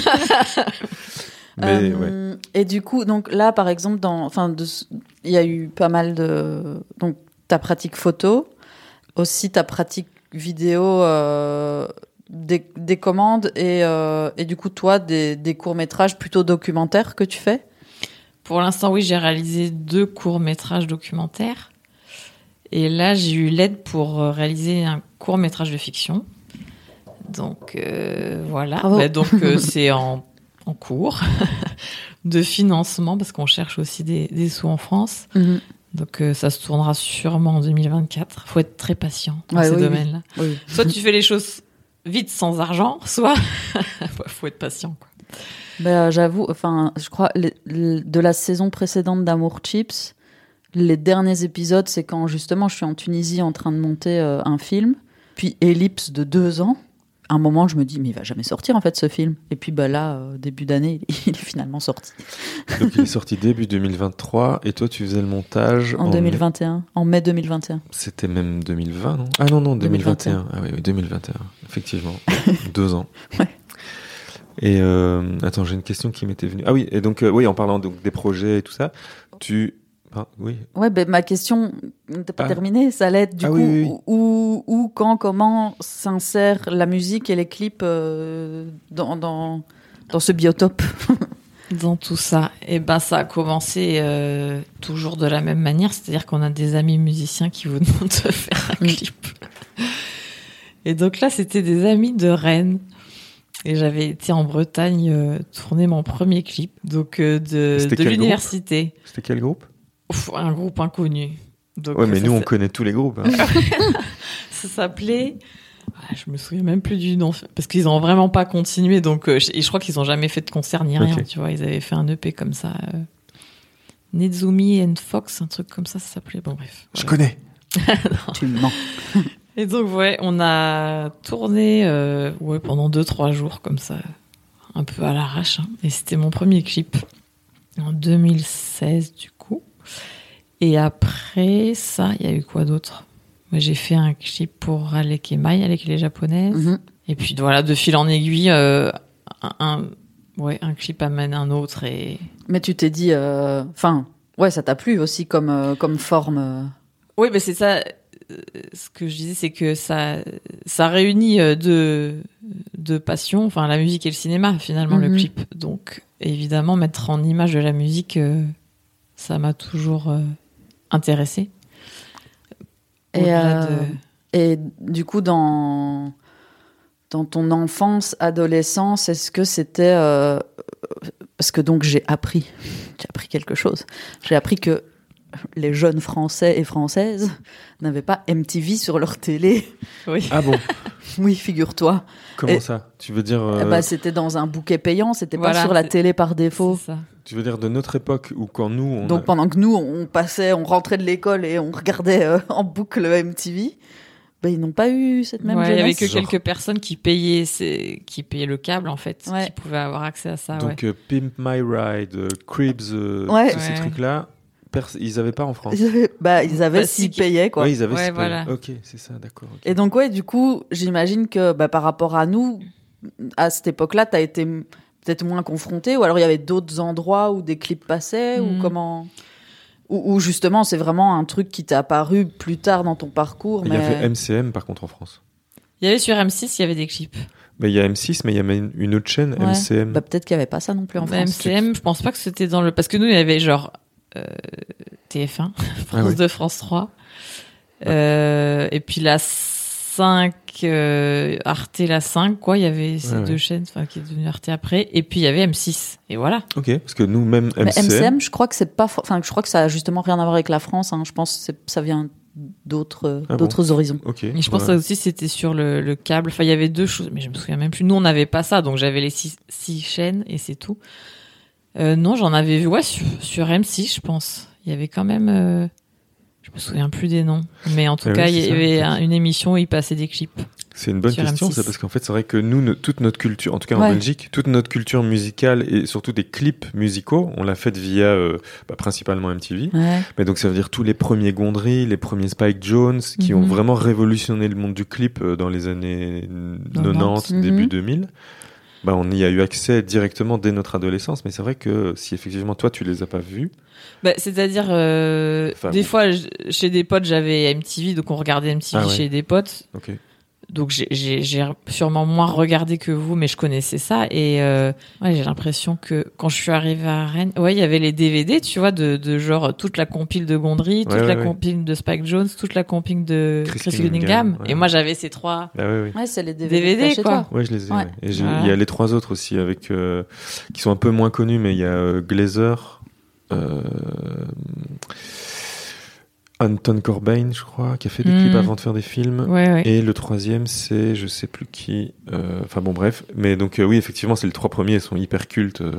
Mais, Et du coup, donc là, par exemple, il y a eu pas mal de... Donc, ta pratique photo, aussi ta pratique vidéo, des commandes et du coup, toi, des courts-métrages plutôt documentaires que tu fais? Pour l'instant, oui, j'ai réalisé 2 courts-métrages documentaires. Et là, j'ai eu l'aide pour réaliser un court-métrage de fiction. Donc, voilà. Bravo. Bah, donc, c'est en cours de financement parce qu'on cherche aussi des sous en France. Mhm. Donc, ça se tournera sûrement en 2024. Il faut être très patient dans Ouais, ces oui, domaines-là. Oui. Soit tu fais les choses vite sans argent, soit faut être patient, quoi. J'avoue, enfin, je crois, de la saison précédente d'Amour Chips, les derniers épisodes, c'est quand justement je suis en Tunisie en train de monter un film, puis ellipse de 2 ans. À un moment, je me dis, mais il va jamais sortir en fait ce film. Et puis là, début d'année, il est finalement sorti. Donc il est sorti début 2023 et toi tu faisais le montage En 2021, en mai 2021. C'était même 2020, non? Ah non, 2021. Ah oui, 2021, effectivement. 2 ans. Ouais. Et attends, j'ai une question qui m'était venue. Ah oui, et donc, oui, en parlant donc, des projets et tout ça, oui. Ouais, ma question n'était pas terminée. Ça allait être du coup, oui. où, quand, comment s'insère la musique et les clips dans ce biotope? Dans tout ça, et ça a commencé toujours de la même manière, c'est-à-dire qu'on a des amis musiciens qui vous demandent de faire un clip. Et donc là, c'était des amis de Rennes. Et j'avais été en Bretagne tourner mon premier clip, donc de l'université. C'était quel groupe? Un groupe inconnu. Donc, ouais, mais nous, on connaît tous les groupes. Hein. Ça s'appelait... Je me souviens même plus du nom, parce qu'ils ont vraiment pas continué, donc et je crois qu'ils ont jamais fait de concert ni rien, tu vois, ils avaient fait un EP comme ça, Nezumi and Fox, un truc comme ça s'appelait, bon bref. Je connais. Tu mens. Et donc ouais, on a tourné pendant 2-3 jours comme ça, un peu à l'arrache, hein. Et c'était mon premier clip en 2016 du coup. Et après ça, il y a eu quoi d'autre? Moi, j'ai fait un clip pour Alec et Mai, Alec et les japonaises. Mhm. Et puis voilà, de fil en aiguille, un clip amène un autre. Mais tu t'es dit, ça t'a plu aussi comme forme. Oui, mais c'est ça. Ce que je disais, c'est que ça réunit deux passions, enfin la musique et le cinéma, finalement, le clip. Donc, évidemment, mettre en image de la musique, ça m'a toujours intéressée. Et du coup, dans ton enfance, adolescence, est-ce que c'était... parce que donc j'ai appris quelque chose. J'ai appris que les jeunes Français et Françaises n'avaient pas MTV sur leur télé. Oui. Ah bon? Oui, figure-toi. Comment ça? Tu veux dire... c'était dans un bouquet payant, c'était pas sur la télé par défaut. C'est ça. Tu veux dire de notre époque où quand nous... Donc pendant que nous, on rentrait de l'école et on regardait en boucle MTV, ils n'ont pas eu cette même jeunesse. Il y avait que quelques personnes qui payaient le câble, en fait, qui pouvaient avoir accès à ça. Donc Pimp My Ride, Cribs, ces trucs-là, ils n'avaient pas en France. Ils avaient s'ils payaient, quoi. Oui, ils avaient s'ils voilà. payaient. Ok, c'est ça, d'accord. Okay. Et donc, du coup, j'imagine que par rapport à nous, à cette époque-là, t'as été peut-être moins confronté, ou alors il y avait d'autres endroits où des clips passaient, ou comment... Ou justement, c'est vraiment un truc qui t'est apparu plus tard dans ton parcours. Il y avait MCM, par contre, en France. Il y avait sur M6, il y avait des clips. Mais il y a M6, mais il y a même une autre chaîne, MCM. Peut-être qu'il n'y avait pas ça non plus en France. MCM, je pense pas que c'était dans le... Parce que nous, il y avait genre TF1, France 2, France 3. Et puis la 5, Arte la 5, quoi. Il y avait ces deux chaînes qui est devenue Arte après. Et puis il y avait M6. Et voilà. Ok, parce que nous, même MCM... Mais MCM, je crois que c'est pas... je crois que ça a justement rien à voir avec la France. Hein. Je pense que ça vient d'autres horizons. Okay. Et je pense que ça aussi, c'était sur le câble. Enfin, il y avait 2 choses, mais je me souviens même plus. Nous, on n'avait pas ça. Donc j'avais les 6 chaînes et c'est tout. Non, j'en avais vu sur M6, je pense. Il y avait quand même... je me souviens plus des noms. Mais en tout cas, il y avait une émission où il passait des clips. C'est une bonne question, c'est parce qu'en fait, c'est vrai que nous, toute notre culture, en tout cas en Belgique, toute notre culture musicale et surtout des clips musicaux, on l'a faite via principalement MTV. Ouais. Mais donc, ça veut dire tous les premiers Gondry, les premiers Spike Jones, qui ont vraiment révolutionné le monde du clip dans les années 90, début 2000. On y a eu accès directement dès notre adolescence, mais c'est vrai que si effectivement toi tu les as pas vus, c'est-à-dire des fois chez des potes j'avais MTV, donc on regardait MTV chez des potes. Okay. Donc j'ai sûrement moins regardé que vous, mais je connaissais ça. Et j'ai l'impression que quand je suis arrivée à Rennes, il y avait les DVD, tu vois, de genre toute la compile de Gondry, toute la compile de Spike Jonze, toute la compile de Chris Cunningham. Ouais. Et moi, j'avais ces 3 Ouais, c'est les DVD, DVD chez quoi. toi. Ouais, je les ai. Ouais. Ouais. Et il y a les 3 autres aussi avec qui sont un peu moins connus, mais il y a Glazer, Anton Corbijn, je crois, qui a fait des clips avant de faire des films. Ouais. Et le 3e, c'est je sais plus qui. Enfin bon, bref. Mais donc oui, effectivement, c'est les 3 premiers. Ils sont hyper cultes. Les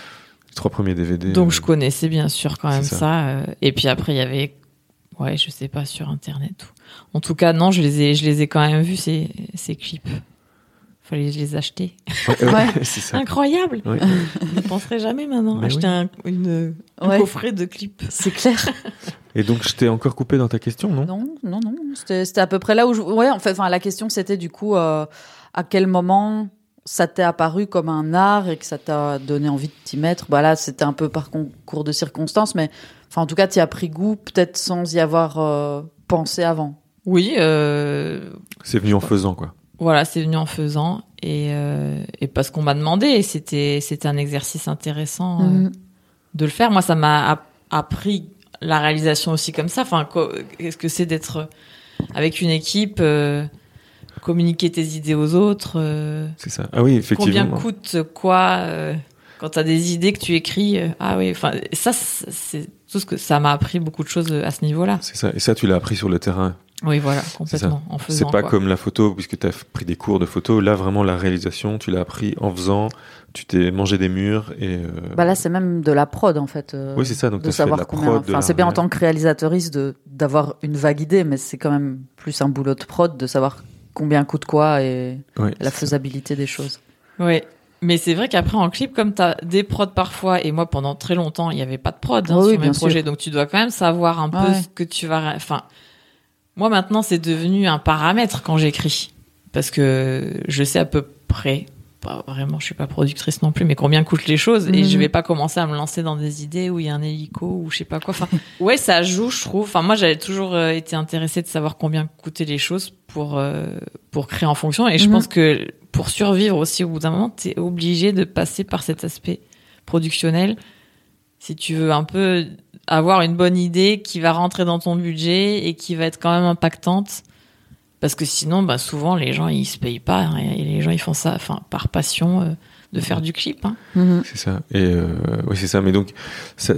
3 premiers DVD. Donc je connaissais bien sûr quand même c'est ça. Et puis après, il y avait, je sais pas, sur Internet. En tout cas, non, je les ai quand même vus ces clips. Fallait les acheter. Ouais. C'est ça. Incroyable. Ouais. Je ne penserais jamais maintenant Mais acheter un coffret de clips. C'est clair. Et donc je t'ai encore coupé dans ta question, non? Non. C'était à peu près là où la question c'était du coup à quel moment ça t'est apparu comme un art et que ça t'a donné envie de t'y mettre. Bah là, c'était un peu par concours de circonstances, mais en tout cas, t'y as pris goût peut-être sans y avoir pensé avant. Oui. C'est venu en faisant, quoi. Voilà, c'est venu en faisant et parce qu'on m'a demandé et c'était un exercice intéressant de le faire. Moi, ça m'a appris la réalisation aussi comme ça. Enfin, qu'est-ce que c'est d'être avec une équipe, communiquer tes idées aux autres. C'est ça. Ah oui, effectivement. Combien coûte quoi quand t'as des idées que tu écris. Enfin, ça, c'est tout ce que ça m'a appris beaucoup de choses à ce niveau-là. C'est ça. Et ça, tu l'as appris sur le terrain. Oui, voilà, complètement. En faisant. C'est pas comme la photo, puisque tu as pris des cours de photo. Là, vraiment, la réalisation, tu l'as appris en faisant. Tu t'es mangé des murs et. Là, c'est même de la prod en fait. Oui, c'est ça. Donc, de savoir combien. Enfin, c'est bien en tant que réalisatrice d'avoir une vague idée, mais c'est quand même plus un boulot de prod de savoir combien coûte quoi et la faisabilité des choses. Oui. Mais c'est vrai qu'après en clip, comme t'as des prods parfois, et moi pendant très longtemps, il n'y avait pas de prod sur mes projets, donc tu dois quand même savoir un peu ce que tu vas. Enfin. Moi, maintenant, c'est devenu un paramètre quand j'écris. Parce que je sais à peu près, pas vraiment, je suis pas productrice non plus, mais combien coûtent les choses. Et je vais pas commencer à me lancer dans des idées où il y a un hélico ou je sais pas quoi. Enfin, ça joue, je trouve. Enfin, moi, j'avais toujours été intéressée de savoir combien coûtaient les choses pour créer en fonction. Et je pense que pour survivre aussi, au bout d'un moment, t'es obligé de passer par cet aspect productionnel. Si tu veux un peu avoir une bonne idée qui va rentrer dans ton budget et qui va être quand même impactante, parce que sinon souvent les gens ils se payent pas et les gens ils font ça par passion de faire du clip C'est ça. Et c'est ça, mais donc ça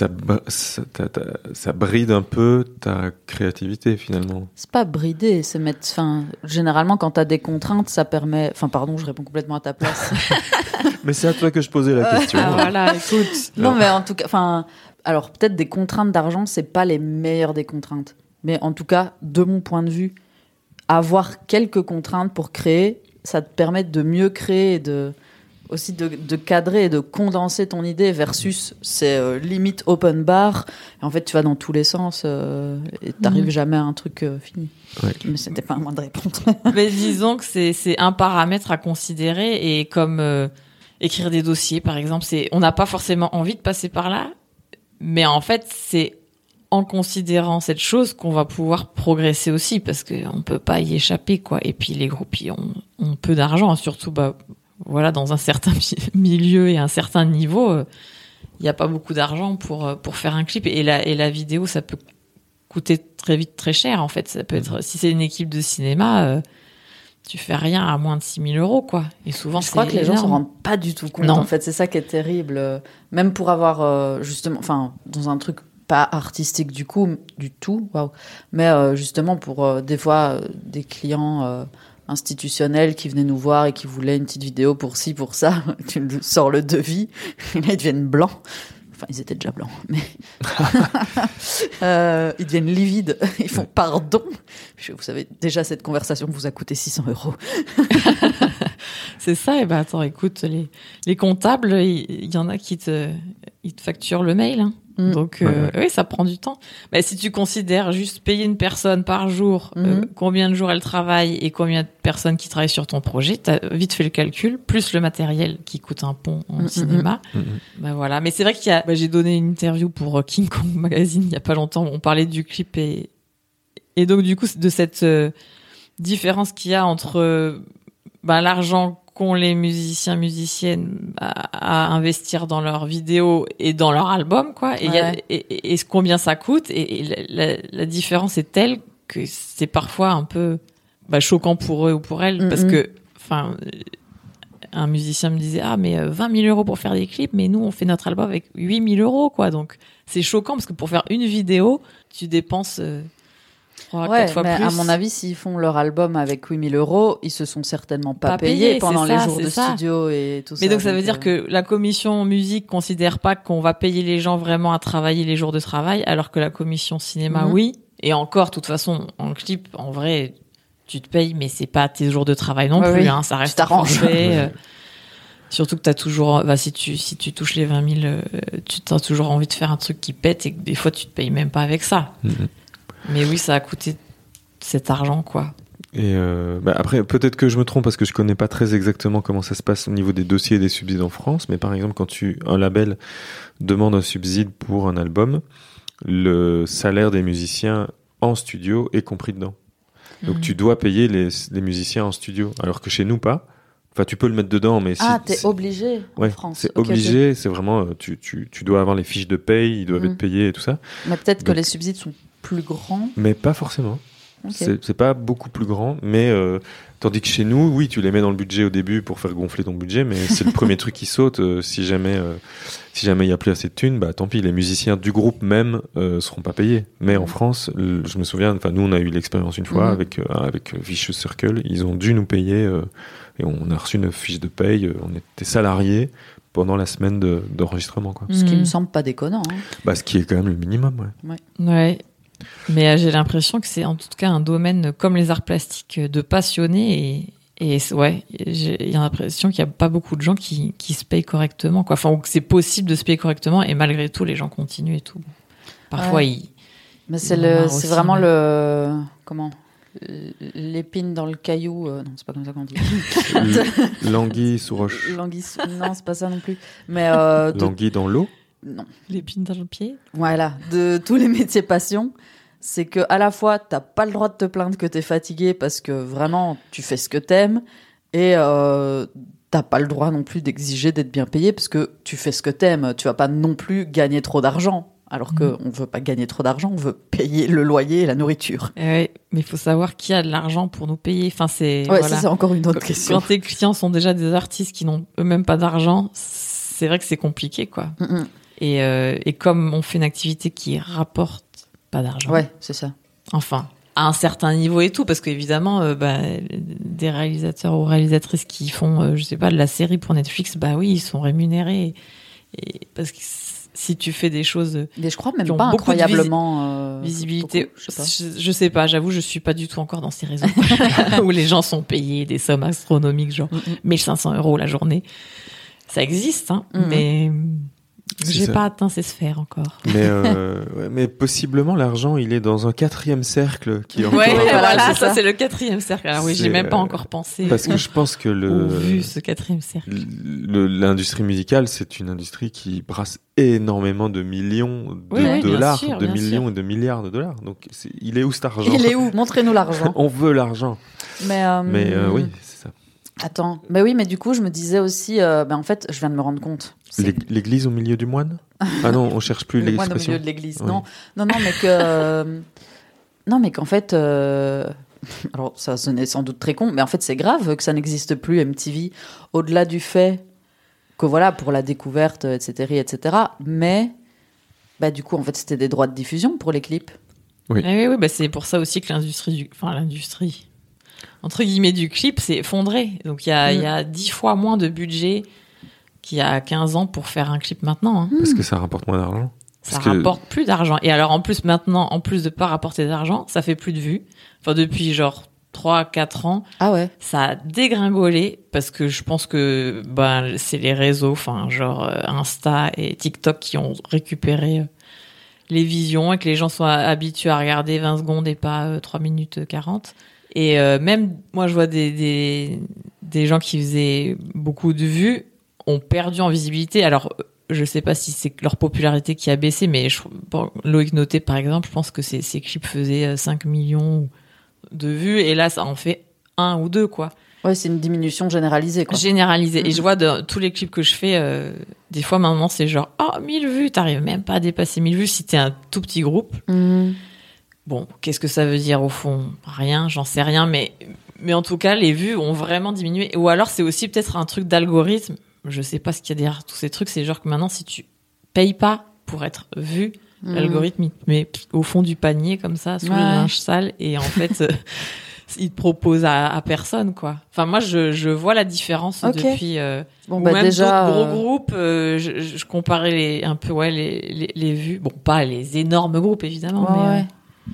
bride un peu ta créativité finalement. C'est pas brider, c'est mettre généralement quand t'as des contraintes, ça permet pardon, je réponds complètement à ta place. Mais c'est à toi que je posais la question. Voilà, écoute. Non, mais en tout cas alors peut-être des contraintes d'argent, c'est pas les meilleures des contraintes. Mais en tout cas, de mon point de vue, avoir quelques contraintes pour créer, ça te permet de mieux créer et aussi de cadrer et de condenser ton idée versus c'est limite open bar. Et en fait, tu vas dans tous les sens et t'arrives jamais à un truc fini. Ouais. Mais c'était pas à moi de répondre. Mais disons que c'est un paramètre à considérer et comme écrire des dossiers, par exemple, on n'a pas forcément envie de passer par là. Mais en fait, c'est en considérant cette chose qu'on va pouvoir progresser aussi, parce qu'on peut pas y échapper, quoi. Et puis les groupes ont peu d'argent, surtout dans un certain milieu et un certain niveau, il n'y a pas beaucoup d'argent pour faire un clip. Et la vidéo, ça peut coûter très vite très cher, en fait. Ça peut être, si c'est une équipe de cinéma, tu fais rien à moins de 6 000 euros, quoi. Et souvent, je crois que les gens s'en rendent pas du tout compte. Non. En fait, c'est ça qui est terrible. Même pour avoir, justement, dans un truc pas artistique du tout, waouh. Mais justement, pour des fois, des clients institutionnels qui venaient nous voir et qui voulaient une petite vidéo pour ci, pour ça, tu sors le devis, et là, ils deviennent blancs. Enfin, ils étaient déjà blancs, mais ils deviennent livides. Ils font pardon. Vous savez, déjà, cette conversation vous a coûté 600 €. C'est ça. Et attends, écoute, les comptables, il y en a qui te facturent le mail. Donc, oui, ça prend du temps. Mais si tu considères juste payer une personne par jour, combien de jours elle travaille et combien de personnes qui travaillent sur ton projet, t'as vite fait le calcul, plus le matériel qui coûte un pont en cinéma. Voilà. Mais c'est vrai qu'il y a, j'ai donné une interview pour King Kong Magazine il y a pas longtemps. On parlait du clip et donc, du coup, de différence qu'il y a entre l'argent qu'ont les musiciens, musiciennes à investir dans leurs vidéos et dans leur album, quoi. Et, et combien ça coûte. Et la différence est telle que c'est parfois un peu choquant pour eux ou pour elles. Parce que, un musicien me disait, mais 20 000 € pour faire des clips, mais nous, on fait notre album avec 8 000 €, quoi. Donc, c'est choquant parce que pour faire une vidéo, tu dépenses 3-4 fois mais plus. à mon avis, s'ils font leur album avec 8 000 €, ils se sont certainement pas payés pendant les jours de studio et tout ça. Mais donc, ça veut dire que la commission musique considère pas qu'on va payer les gens vraiment à travailler les jours de travail, alors que la commission cinéma, oui. Et encore, de toute façon, en clip, en vrai, tu te payes, mais c'est pas tes jours de travail non plus, hein, ça reste forfait. Surtout que t'as toujours, si tu touches les 20 000, tu as toujours envie de faire un truc qui pète et que des fois tu te payes même pas avec ça. Mais oui, ça a coûté cet argent, quoi. Et après, peut-être que je me trompe parce que je connais pas très exactement comment ça se passe au niveau des dossiers et des subsides en France, mais par exemple, quand un label demande un subside pour un album, le salaire des musiciens en studio est compris dedans. Donc tu dois payer les musiciens en studio, alors que chez nous pas. Enfin, tu peux le mettre dedans, mais t'es obligé en France. C'est obligé, c'est vraiment tu dois avoir les fiches de paye, ils doivent être payés et tout ça. Mais peut-être que les subsides sont plus grands. Mais pas forcément. C'est pas beaucoup plus grand, mais tandis que chez nous, oui, tu les mets dans le budget au début pour faire gonfler ton budget, mais c'est le premier truc qui saute. Si jamais il y a plus assez de thunes, tant pis, les musiciens du groupe même seront pas payés. Mais en France, je me souviens, nous on a eu l'expérience une fois avec Vicious Circle, ils ont dû nous payer et on a reçu une fiche de paye. On était salariés pendant la semaine d'enregistrement, quoi. Ce qui me semble pas déconnant. Ce qui est quand même le minimum, Ouais. Mais j'ai l'impression que c'est en tout cas un domaine comme les arts plastiques de passionnés et j'ai l'impression qu'il y a pas beaucoup de gens qui se payent correctement, quoi. Enfin, ou que c'est possible de se payer correctement et malgré tout les gens continuent et tout. Parfois mais c'est vraiment l'épine dans le caillou. Non, c'est pas comme ça qu'on dit. L'anguille sous roche. Non, c'est pas ça non plus. Mais l'anguille dans l'eau. Non. L'épine dans le pied. Voilà, de tous les métiers passion, c'est que à la fois t'as pas le droit de te plaindre que t'es fatigué parce que vraiment tu fais ce que t'aimes et t'as pas le droit non plus d'exiger d'être bien payé parce que tu fais ce que t'aimes. Tu vas pas non plus gagner trop d'argent. Alors qu'on veut pas gagner trop d'argent, on veut payer le loyer et la nourriture. Mais il faut savoir qui a de l'argent pour nous payer. Enfin, ça, c'est encore une autre question. Quand tes clients sont déjà des artistes qui n'ont eux-mêmes pas d'argent, c'est vrai que c'est compliqué, quoi. Et comme on fait une activité qui rapporte pas d'argent. Ouais, c'est ça. Enfin, à un certain niveau et tout, parce qu'évidemment, des réalisateurs ou réalisatrices qui font, je sais pas, de la série pour Netflix, oui, ils sont rémunérés. Et parce que si tu fais des choses, mais je crois même pas incroyablement visibilité. Beaucoup, je sais pas. J'avoue, je suis pas du tout encore dans ces réseaux où les gens sont payés des sommes astronomiques, genre 1 500 € la journée. Ça existe, hein, mais j'ai pas atteint ces sphères encore. Mais possiblement l'argent, il est dans un 4e cercle qui est encore. Voilà, ça c'est le 4e cercle. Alors oui, j'ai même pas encore pensé. Parce que je pense que vu ce 4e cercle. L'industrie musicale, c'est une industrie qui brasse énormément de millions de dollars, de millions et de milliards de dollars. Donc il est où cet argent ? Il est où ? Montrez-nous l'argent. On veut l'argent. Mais oui, c'est ça. Attends, oui, mais du coup, je me disais aussi, en fait, je viens de me rendre compte. L'église au milieu du moine ? Ah non, on cherche plus l'expression. Le moine au milieu de l'église. Oui. Non, mais qu'en fait, alors ça sonnait sans doute très con, mais en fait, c'est grave que ça n'existe plus, MTV, au-delà du fait que voilà, pour la découverte, etc., mais, du coup, en fait, c'était des droits de diffusion pour les clips. Oui, c'est pour ça aussi que l'industrie entre guillemets du clip s'est effondrée. Donc il y a 10 fois moins de budget qu'il y a 15 ans pour faire un clip maintenant. Hein. Parce que ça rapporte moins d'argent. Ça rapporte plus d'argent. Et alors en plus maintenant, en plus de pas rapporter d'argent, ça fait plus de vues. Enfin depuis genre 3-4 ans, ça a dégringolé parce que je pense que c'est les réseaux, enfin genre Insta et TikTok qui ont récupéré les visions et que les gens sont habitués à regarder 20 secondes et pas 3 minutes 40. Et même moi je vois des gens qui faisaient beaucoup de vues ont perdu en visibilité. Alors je sais pas si c'est leur popularité qui a baissé, mais Loïc Noté par exemple, je pense que ses clips faisaient 5 millions de vues, et là, ça en fait 1 ou 2, quoi. Ouais, c'est une diminution généralisée, quoi. Généralisée. Et je vois dans tous les clips que je fais, des fois, maintenant, c'est genre, 1000 vues, t'arrives même pas à dépasser 1000 vues si t'es un tout petit groupe. Bon, qu'est-ce que ça veut dire au fond? Rien, j'en sais rien, mais en tout cas, les vues ont vraiment diminué. Ou alors, c'est aussi peut-être un truc d'algorithme. Je sais pas ce qu'il y a derrière tous ces trucs. C'est genre que maintenant, si tu payes pas pour être vu, l'algorithme, il te met au fond du panier, comme ça, sous le linge sale, et en fait, il te propose à personne, quoi. Enfin, moi, je vois la différence depuis, bon, ou bah, même déjà, d'autres gros groupes, je comparais les vues. Bon, pas les énormes groupes, évidemment, mais,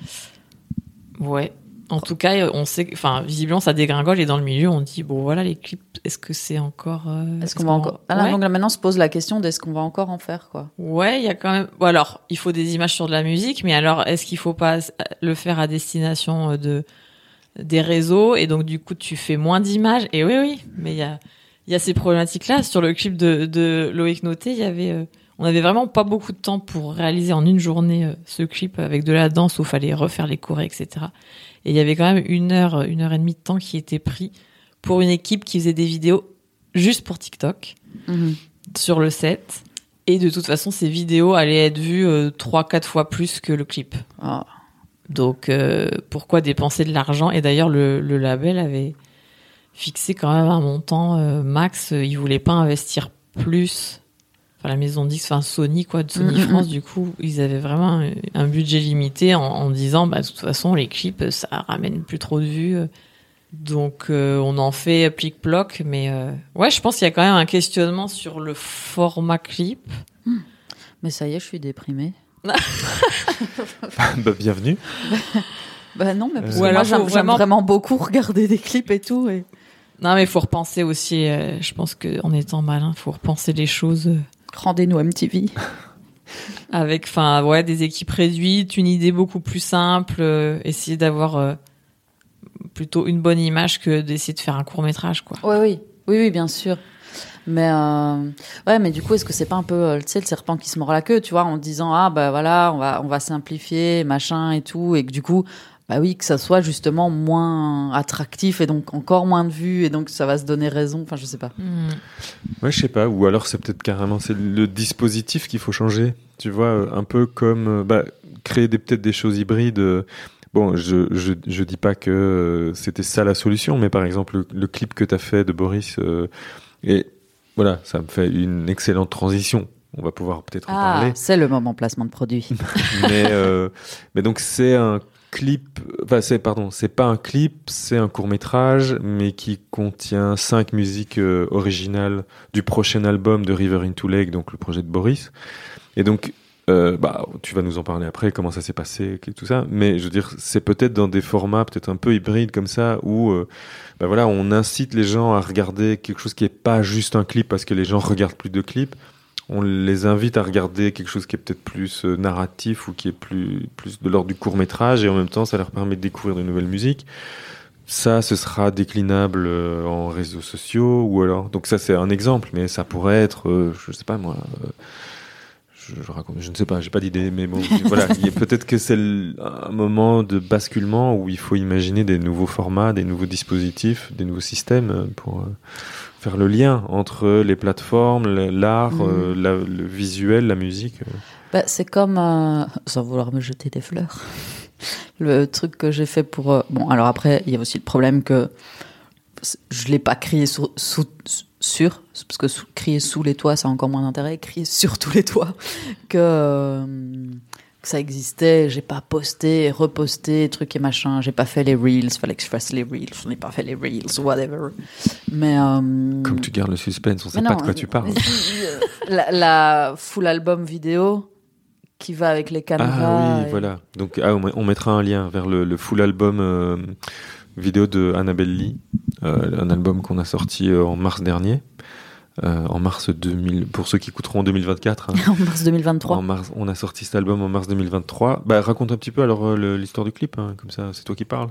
ouais. En tout cas, on sait, enfin, visiblement, ça dégringole, et dans le milieu, on dit, bon, voilà, les clips, est-ce que c'est encore, est-ce qu'on va encore, donc là, maintenant, se pose la question d'est-ce qu'on va encore en faire, quoi. Ouais, il y a quand même, bon, alors, il faut des images sur de la musique, mais alors, est-ce qu'il faut pas le faire à destination des réseaux, et donc, du coup, tu fais moins d'images? Et oui, mais il y a ces problématiques-là. Sur le clip de Loïc Noté, il y avait, on avait vraiment pas beaucoup de temps pour réaliser en une journée ce clip avec de la danse où il fallait refaire les chorés, etc. Et il y avait quand même 1 heure et demie de temps qui était pris pour une équipe qui faisait des vidéos juste pour TikTok sur le set. Et de toute façon, ces vidéos allaient être vues 3-4 fois plus que le clip. Donc, pourquoi dépenser de l'argent? Et d'ailleurs, le label avait fixé quand même un montant max. Il voulait pas investir plus. Enfin, la maison de disques, enfin Sony, quoi, de Sony France, du coup, ils avaient vraiment un budget limité en disant, bah, de toute façon, les clips, ça ramène plus trop de vues. Donc, on en fait plic-ploc, mais ouais, je pense qu'il y a quand même un questionnement sur le format clip. Mais ça y est, je suis déprimée. Bah, bienvenue. Bah non, mais parce que Ou alors, moi, j'aime vraiment beaucoup regarder des clips et tout. Et... Non, mais il faut repenser aussi, je pense qu'en étant malin, il faut repenser les choses. Rendez-nous MTV. Avec, enfin, ouais, des équipes réduites, une idée beaucoup plus simple, essayer d'avoir plutôt une bonne image que d'essayer de faire un court-métrage, quoi. Oui, bien sûr. Mais ouais, mais du coup, est-ce que c'est pas un peu, tu sais, le serpent qui se mord la queue, tu vois, en disant bah voilà, on va simplifier, machin et tout, et que du coup, bah oui, que ça soit justement moins attractif et donc encore moins de vues et donc ça va se donner raison. Enfin, je sais pas. Ouais, je sais pas. Ou alors c'est peut-être carrément c'est le dispositif qu'il faut changer. Tu vois, un peu comme créer peut-être des choses hybrides. Bon, je dis pas que c'était ça la solution, mais par exemple le clip que t'as fait de Boris et voilà, ça me fait une excellente transition. On va pouvoir peut-être en parler. C'est le moment placement de produit. mais donc c'est un clip, enfin c'est pas un clip, c'est un court-métrage, mais qui contient 5 musiques originales du prochain album de River Into Lake, donc le projet de Boris. Et donc, tu vas nous en parler après, comment ça s'est passé, tout ça. Mais je veux dire, c'est peut-être dans des formats peut-être un peu hybrides comme ça, où voilà, on incite les gens à regarder quelque chose qui est pas juste un clip, parce que les gens regardent plus de clips. On les invite à regarder quelque chose qui est peut-être plus narratif ou qui est plus de l'ordre du court-métrage, et en même temps, ça leur permet de découvrir de nouvelles musiques. Ça, ce sera déclinable en réseaux sociaux, ou alors... Donc ça, c'est un exemple, mais ça pourrait être, je sais pas moi... Je raconte, je ne sais pas, j'ai pas d'idée, mais bon, voilà, peut-être que c'est un moment de basculement où il faut imaginer des nouveaux formats, des nouveaux dispositifs, des nouveaux systèmes pour faire le lien entre les plateformes, l'art, le visuel, la musique. C'est comme, sans vouloir me jeter des fleurs, le truc que j'ai fait pour... Bon, alors après, il y a aussi le problème que je l'ai pas crié sur parce que crier sous les toits, ça a encore moins d'intérêt. Crier sur tous les toits que ça existait. J'ai pas posté, reposté, trucs et machin. J'ai pas fait les reels. Fallait que je fasse les reels. Je n'ai pas fait les reels, whatever. Mais comme tu gardes le suspense, on sait pas de quoi tu parles. La full album vidéo qui va avec les caméras. Ah oui, voilà. Donc on mettra un lien vers le full album vidéo de Annabelle Lee, un album qu'on a sorti en mars dernier, en mars 2000, pour ceux qui écouteront en 2024. Hein. En mars 2023. On a sorti cet album en mars 2023. Raconte un petit peu alors l'histoire du clip, hein, comme ça, c'est toi qui parles.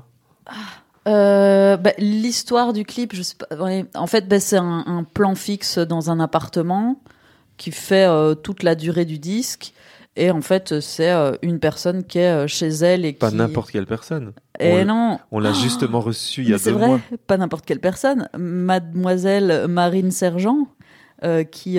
L'histoire du clip, je sais pas. Ouais, en fait, c'est un plan fixe dans un appartement qui fait toute la durée du disque. Et en fait, c'est une personne qui est chez elle et Pas qui... n'importe quelle personne. Et non. On l'a justement reçu il y a Mais c'est 2 vrai, mois. pas n'importe quelle personne. Mademoiselle Marine Sergent, qui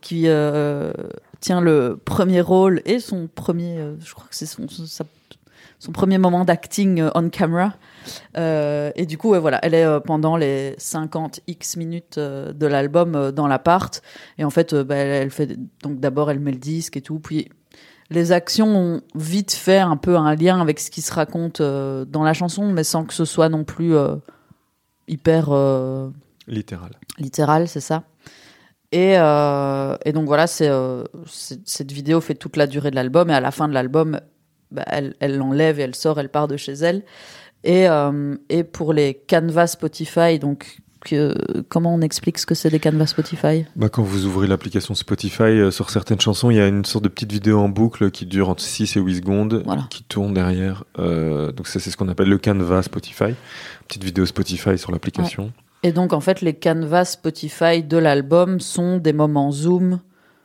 tient le premier rôle et son premier, je crois que c'est son premier moment d'acting on camera. Et du coup, voilà, elle est pendant les 50 X minutes de l'album dans l'appart. Et en fait, elle fait, donc d'abord, elle met le disque et tout. Puis les actions ont vite fait un peu un lien avec ce qui se raconte dans la chanson, mais sans que ce soit non plus hyper Littéral, c'est ça. Et donc voilà, cette vidéo fait toute la durée de l'album, et à la fin de l'album, elle l'enlève et elle sort, elle part de chez elle. Et pour les canevas Spotify, donc comment on explique ce que c'est des canevas Spotify ? Quand vous ouvrez l'application Spotify, sur certaines chansons, il y a une sorte de petite vidéo en boucle qui dure entre 6 et 8 secondes, Voilà. qui tourne derrière. Donc ça, c'est ce qu'on appelle le canevas Spotify. Petite vidéo Spotify sur l'application. Ouais. Et donc, en fait, les canevas Spotify de l'album sont des moments zoom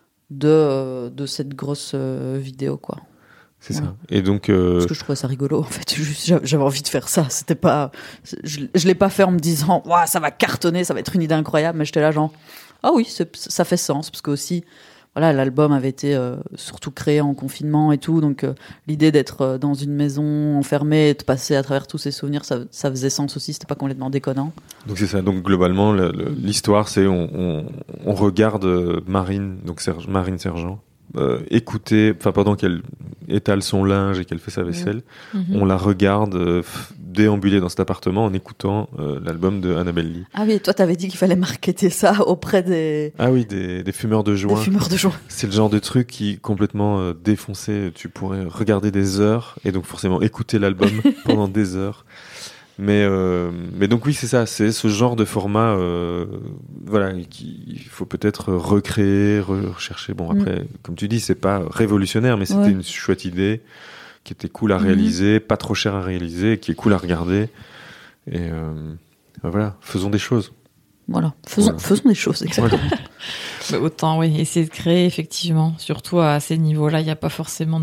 de cette grosse vidéo, quoi. C'est Ouais. ça. Et donc, Parce que je trouvais ça rigolo, en fait. Juste, j'avais envie de faire ça. C'était pas, je l'ai pas fait en me disant, waouh, ça va cartonner, ça va être une idée incroyable. Mais j'étais là, genre, ah oui, ça fait sens. Parce que aussi, voilà, l'album avait été surtout créé en confinement et tout. Donc, l'idée d'être dans une maison enfermée et de passer à travers tous ces souvenirs, ça faisait sens aussi. C'était pas complètement déconnant. donc c'est ça. Donc globalement, l'histoire, c'est on regarde Marine, donc Marine Sergent, écouter, enfin pendant qu'elle étale son linge et qu'elle fait sa vaisselle, on la regarde déambuler dans cet appartement en écoutant l'album de Annabelle Lee. Ah oui, toi, t'avais dit qu'il fallait marketer ça auprès des Ah oui, des fumeurs de joint. fumeurs de joint. C'est le genre de truc qui, complètement défoncé, tu pourrais regarder des heures et donc forcément écouter l'album pendant des heures. Mais donc oui, c'est ça, c'est ce genre de format, voilà, il faut peut-être recréer, rechercher. Bon, après, comme tu dis, c'est pas révolutionnaire, mais c'était une chouette idée qui était cool à réaliser, pas trop cher à réaliser, qui est cool à regarder. Et voilà, faisons des choses. Voilà, faisons des choses, exactement. Voilà. Mais autant, oui, essayer de créer, effectivement. Surtout à ces niveaux-là, il n'y a pas forcément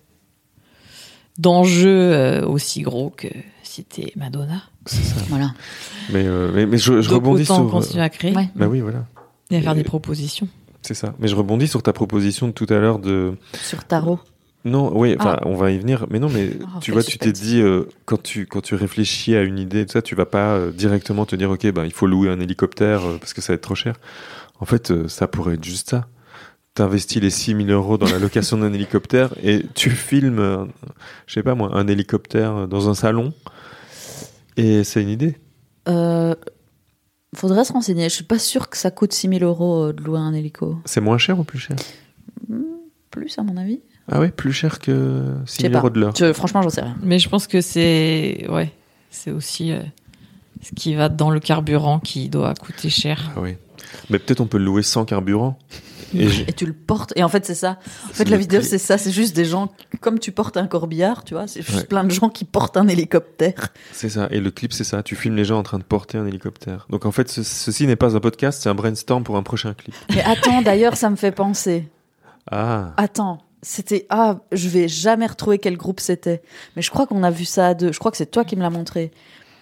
d'enjeu aussi gros que c'était Madonna. C'est ça. Voilà. Mais je Donc rebondis autant sur. continuer à créer Ouais. Bah oui, voilà. et à faire des propositions. C'est ça. Mais je rebondis sur ta proposition de tout à l'heure de. Sur Tarot. Non, oui, enfin, on va y venir. Mais non, mais tu quel vois, tu t'es suspense. dit, quand tu réfléchis à une idée, tout ça, tu vas pas directement te dire, ok, il faut louer un hélicoptère parce que ça va être trop cher. En fait, ça pourrait être juste ça. T'investis les 6 000 euros dans la location d'un hélicoptère et tu filmes, je sais pas moi, un hélicoptère dans un salon. Et c'est une idée. Faudrait se renseigner. Je suis pas sûre que ça coûte 6 000 euros de louer un hélico. C'est moins cher ou plus cher? Plus, à mon avis. Ah ouais, plus cher que Je 6 sais 000 pas. euros de l'heure. Franchement, j'en sais rien. Mais je pense que c'est aussi ce qui va dans le carburant qui doit coûter cher. Ah oui. Mais peut-être on peut le louer sans carburant. Et tu le portes. Et en fait, c'est ça. En fait, la vidéo, c'est ça. C'est juste des gens, comme tu portes un corbillard, tu vois. C'est juste plein de gens qui portent un hélicoptère. C'est ça. Et le clip, c'est ça. Tu filmes les gens en train de porter un hélicoptère. Donc en fait, ceci n'est pas un podcast, c'est un brainstorm pour un prochain clip. Mais attends, d'ailleurs, ça me fait penser. Ah. Attends. C'était, je vais jamais retrouver quel groupe c'était. Mais je crois qu'on a vu ça à deux. Je crois que c'est toi qui me l'as montré.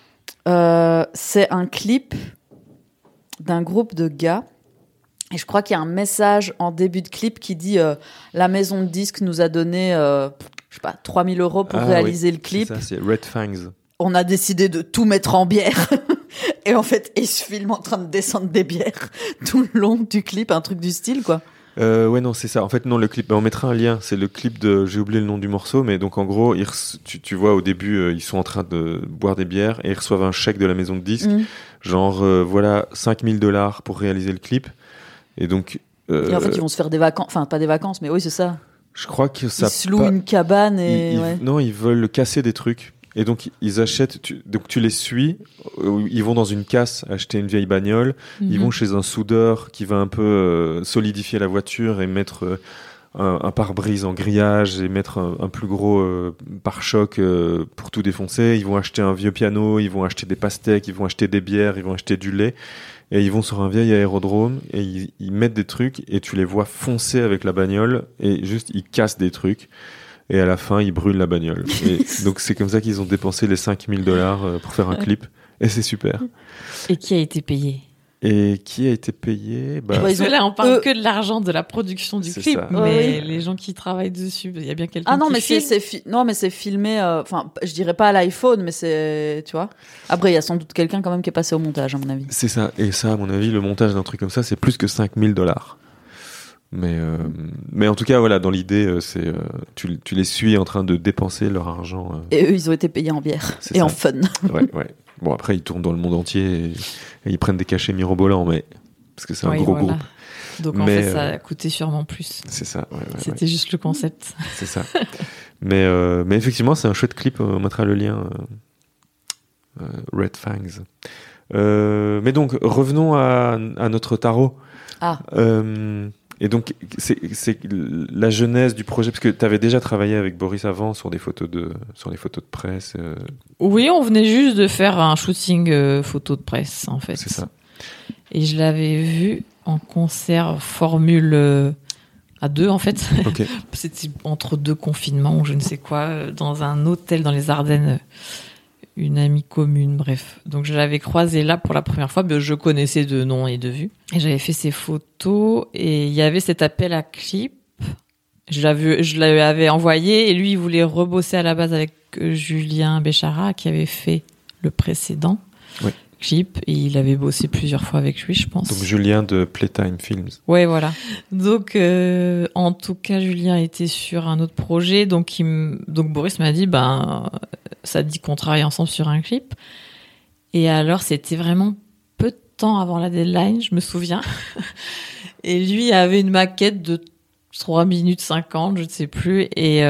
C'est un clip d'un groupe de gars. Et je crois qu'il y a un message en début de clip qui dit la maison de disques nous a donné, je sais pas, 3 000 euros pour réaliser le clip. C'est ça, c'est Red Fangs. On a décidé de tout mettre en bière. Et en fait, ils se filment en train de descendre des bières tout le long du clip, un truc du style, quoi. Ouais, non, c'est ça. En fait, non, le clip, on mettra un lien. C'est le clip de, j'ai oublié le nom du morceau, mais donc en gros, tu vois, au début, ils sont en train de boire des bières et ils reçoivent un chèque de la maison de disques. Genre, voilà, $5 000 pour réaliser le clip. Et donc. Et en fait, ils vont se faire des vacances. Enfin, pas des vacances, mais oui, c'est ça. Je crois que ça. Ils se louent une cabane et. Non, ils veulent casser des trucs. Et donc, ils achètent. Donc, tu les suis. Ils vont dans une casse acheter une vieille bagnole. Ils vont chez un soudeur qui va un peu solidifier la voiture et mettre un pare-brise en grillage et mettre un plus gros pare-choc pour tout défoncer. Ils vont acheter un vieux piano, ils vont acheter des pastèques, ils vont acheter des bières, ils vont acheter du lait. Et ils vont sur un vieil aérodrome et ils mettent des trucs et tu les vois foncer avec la bagnole et juste ils cassent des trucs. Et à la fin, ils brûlent la bagnole. Et donc, c'est comme ça qu'ils ont dépensé les $5,000 pour faire un clip. Et c'est super. Et qui a été payé? Et qui a été payé? Parce que là, on parle que de l'argent de la production du C'est clip, ça. mais les gens qui travaillent dessus, il y a bien quelqu'un Ah non, qui mais filme. non, mais c'est filmé. Enfin, je dirais pas à l'iPhone, mais c'est, tu vois. Après, il y a sans doute quelqu'un quand même qui est passé au montage, à mon avis. C'est ça. Et ça, à mon avis, le montage d'un truc comme ça, c'est plus que $5,000. Mais en tout cas, voilà, dans l'idée, c'est tu les suis en train de dépenser leur argent. Et eux, ils ont été payés en bière C'est et ça. en fun. Ouais. Bon, après, ils tournent dans le monde entier et ils prennent des cachets mirobolants, mais parce que c'est un Oui, gros voilà. groupe. Donc en Mais, fait, ça a coûté sûrement plus. C'est ça. Ouais, C'était juste le concept. c'est ça. mais effectivement, c'est un chouette clip. On mettra le lien. Red Fangs. Mais donc, revenons à notre tarot. Ah. Et donc, c'est la genèse du projet, parce que tu avais déjà travaillé avec Boris avant sur les photos de presse. Oui, on venait juste de faire un shooting photo de presse, en fait. C'est ça. Et je l'avais vu en concert Formule à 2, en fait. Ok. C'était entre 2 confinements ou je ne sais quoi, dans un hôtel dans les Ardennes. Une amie commune, bref. Donc je l'avais croisé là pour la première fois, mais je connaissais de nom et de vue. Et j'avais fait ses photos et il y avait cet appel à clip. Je l'avais envoyé et lui il voulait rebosser à la base avec Julien Béchara qui avait fait le précédent clip et il avait bossé plusieurs fois avec lui, je pense. Donc Julien de Playtime Films. Ouais, voilà. Donc en tout cas, Julien était sur un autre projet, donc Boris m'a dit ça te dit qu'on travaille ensemble sur un clip. Et alors, c'était vraiment peu de temps avant la deadline, je me souviens. Et lui avait une maquette de 3 minutes 50, je ne sais plus. Et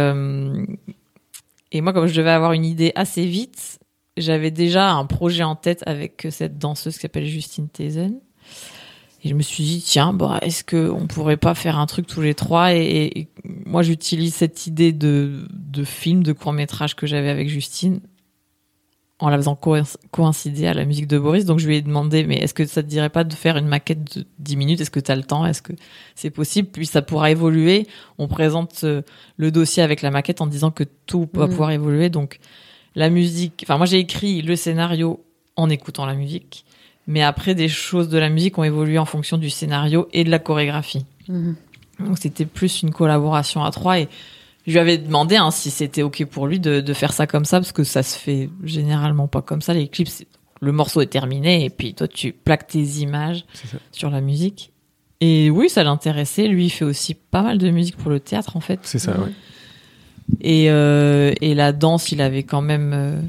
moi, comme je devais avoir une idée assez vite, j'avais déjà un projet en tête avec cette danseuse qui s'appelle Justine Tezen. Et je me suis dit, tiens, est-ce qu'on pourrait pas faire un truc tous les trois et moi, j'utilise cette idée de film, de court-métrage que j'avais avec Justine en la faisant coïncider à la musique de Boris. Donc, je lui ai demandé, mais est-ce que ça te dirait pas de faire une maquette de 10 minutes? Est-ce que tu as le temps? Est-ce que c'est possible? Puis, ça pourra évoluer. On présente le dossier avec la maquette en disant que tout va pouvoir évoluer. Donc, la musique... Enfin, moi, j'ai écrit le scénario en écoutant la musique. Mais après, des choses de la musique ont évolué en fonction du scénario et de la chorégraphie. Mhm. Donc, c'était plus une collaboration à 3. Et je lui avais demandé si c'était OK pour lui de faire ça comme ça, parce que ça se fait généralement pas comme ça. Les clips, le morceau est terminé, et puis toi, tu plaques tes images sur la musique. Et oui, ça l'intéressait. Lui, il fait aussi pas mal de musique pour le théâtre, en fait. C'est ça, oui. Et la danse, il avait quand même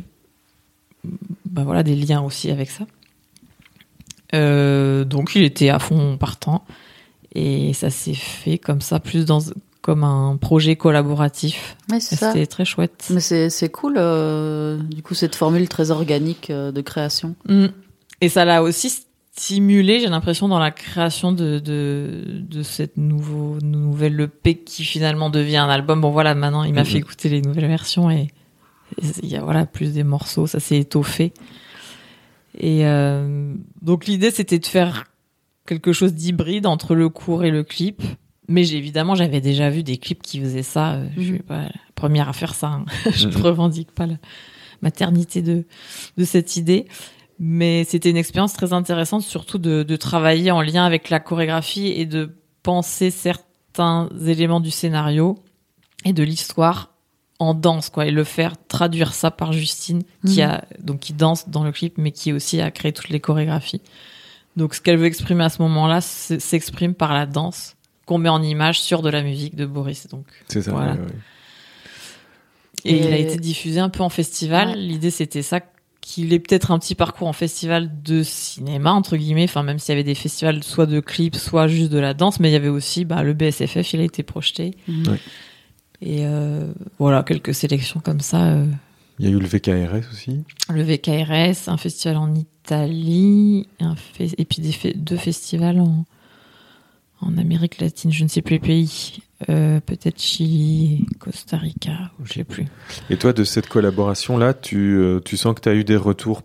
des liens aussi avec ça. Donc il était à fond partant et ça s'est fait comme ça, plus comme un projet collaboratif. Ouais, c'est ça. C'était très chouette. Mais c'est cool, du coup, cette formule très organique de création. Et ça l'a aussi stimulé, j'ai l'impression, dans la création de cette nouvelle EP qui finalement devient un album. Bon voilà, maintenant il m'a fait écouter les nouvelles versions et il y a plus des morceaux, ça s'est étoffé. Et donc l'idée c'était de faire quelque chose d'hybride entre le court et le clip, mais évidemment j'avais déjà vu des clips qui faisaient ça. Je suis pas la première à faire ça, je ne revendique pas la maternité de cette idée, mais c'était une expérience très intéressante, surtout de travailler en lien avec la chorégraphie et de penser certains éléments du scénario et de l'histoire en danse, quoi, et le faire traduire ça par Justine, qui danse dans le clip, mais qui aussi a créé toutes les chorégraphies. Donc, ce qu'elle veut exprimer à ce moment-là, s'exprime par la danse qu'on met en image sur de la musique de Boris. Donc, c'est ça. voilà. Ouais. Et il a été diffusé un peu en festival. Ouais. L'idée, c'était ça, qu'il ait peut-être un petit parcours en festival de cinéma, entre guillemets. Enfin, même s'il y avait des festivals soit de clips, soit juste de la danse, mais il y avait aussi le BSFF, il a été projeté. Ouais. Et quelques sélections comme ça. Il y a eu le VKRS aussi. Le VKRS, un festival en Italie, et puis 2 festivals en Amérique latine, je ne sais plus les pays. peut-être Chili, Costa Rica, ou je sais plus. Et toi, de cette collaboration-là, tu sens que tu as eu des retours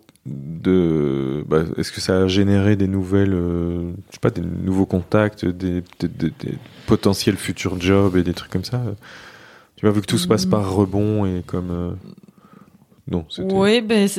est-ce que ça a généré des nouvelles, je sais pas, des nouveaux contacts, des potentiels futurs jobs et des trucs comme ça? Tu vois, vu que tout se passe par rebond et comme, non, c'était... Oui, ben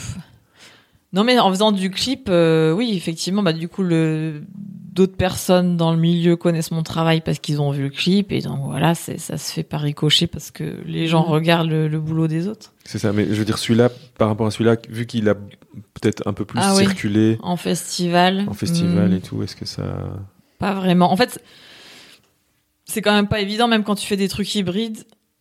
non, mais en faisant du clip, oui, effectivement, bah du coup d'autres personnes dans le milieu connaissent mon travail parce qu'ils ont vu le clip et donc voilà, ça se fait par ricochet parce que les gens regardent le boulot des autres. C'est ça, mais je veux dire celui-là, par rapport à celui-là, vu qu'il a peut-être un peu plus circulé oui. En festival et tout, est-ce que ça... Pas vraiment. En fait, c'est quand même pas évident, même quand tu fais des trucs hybrides,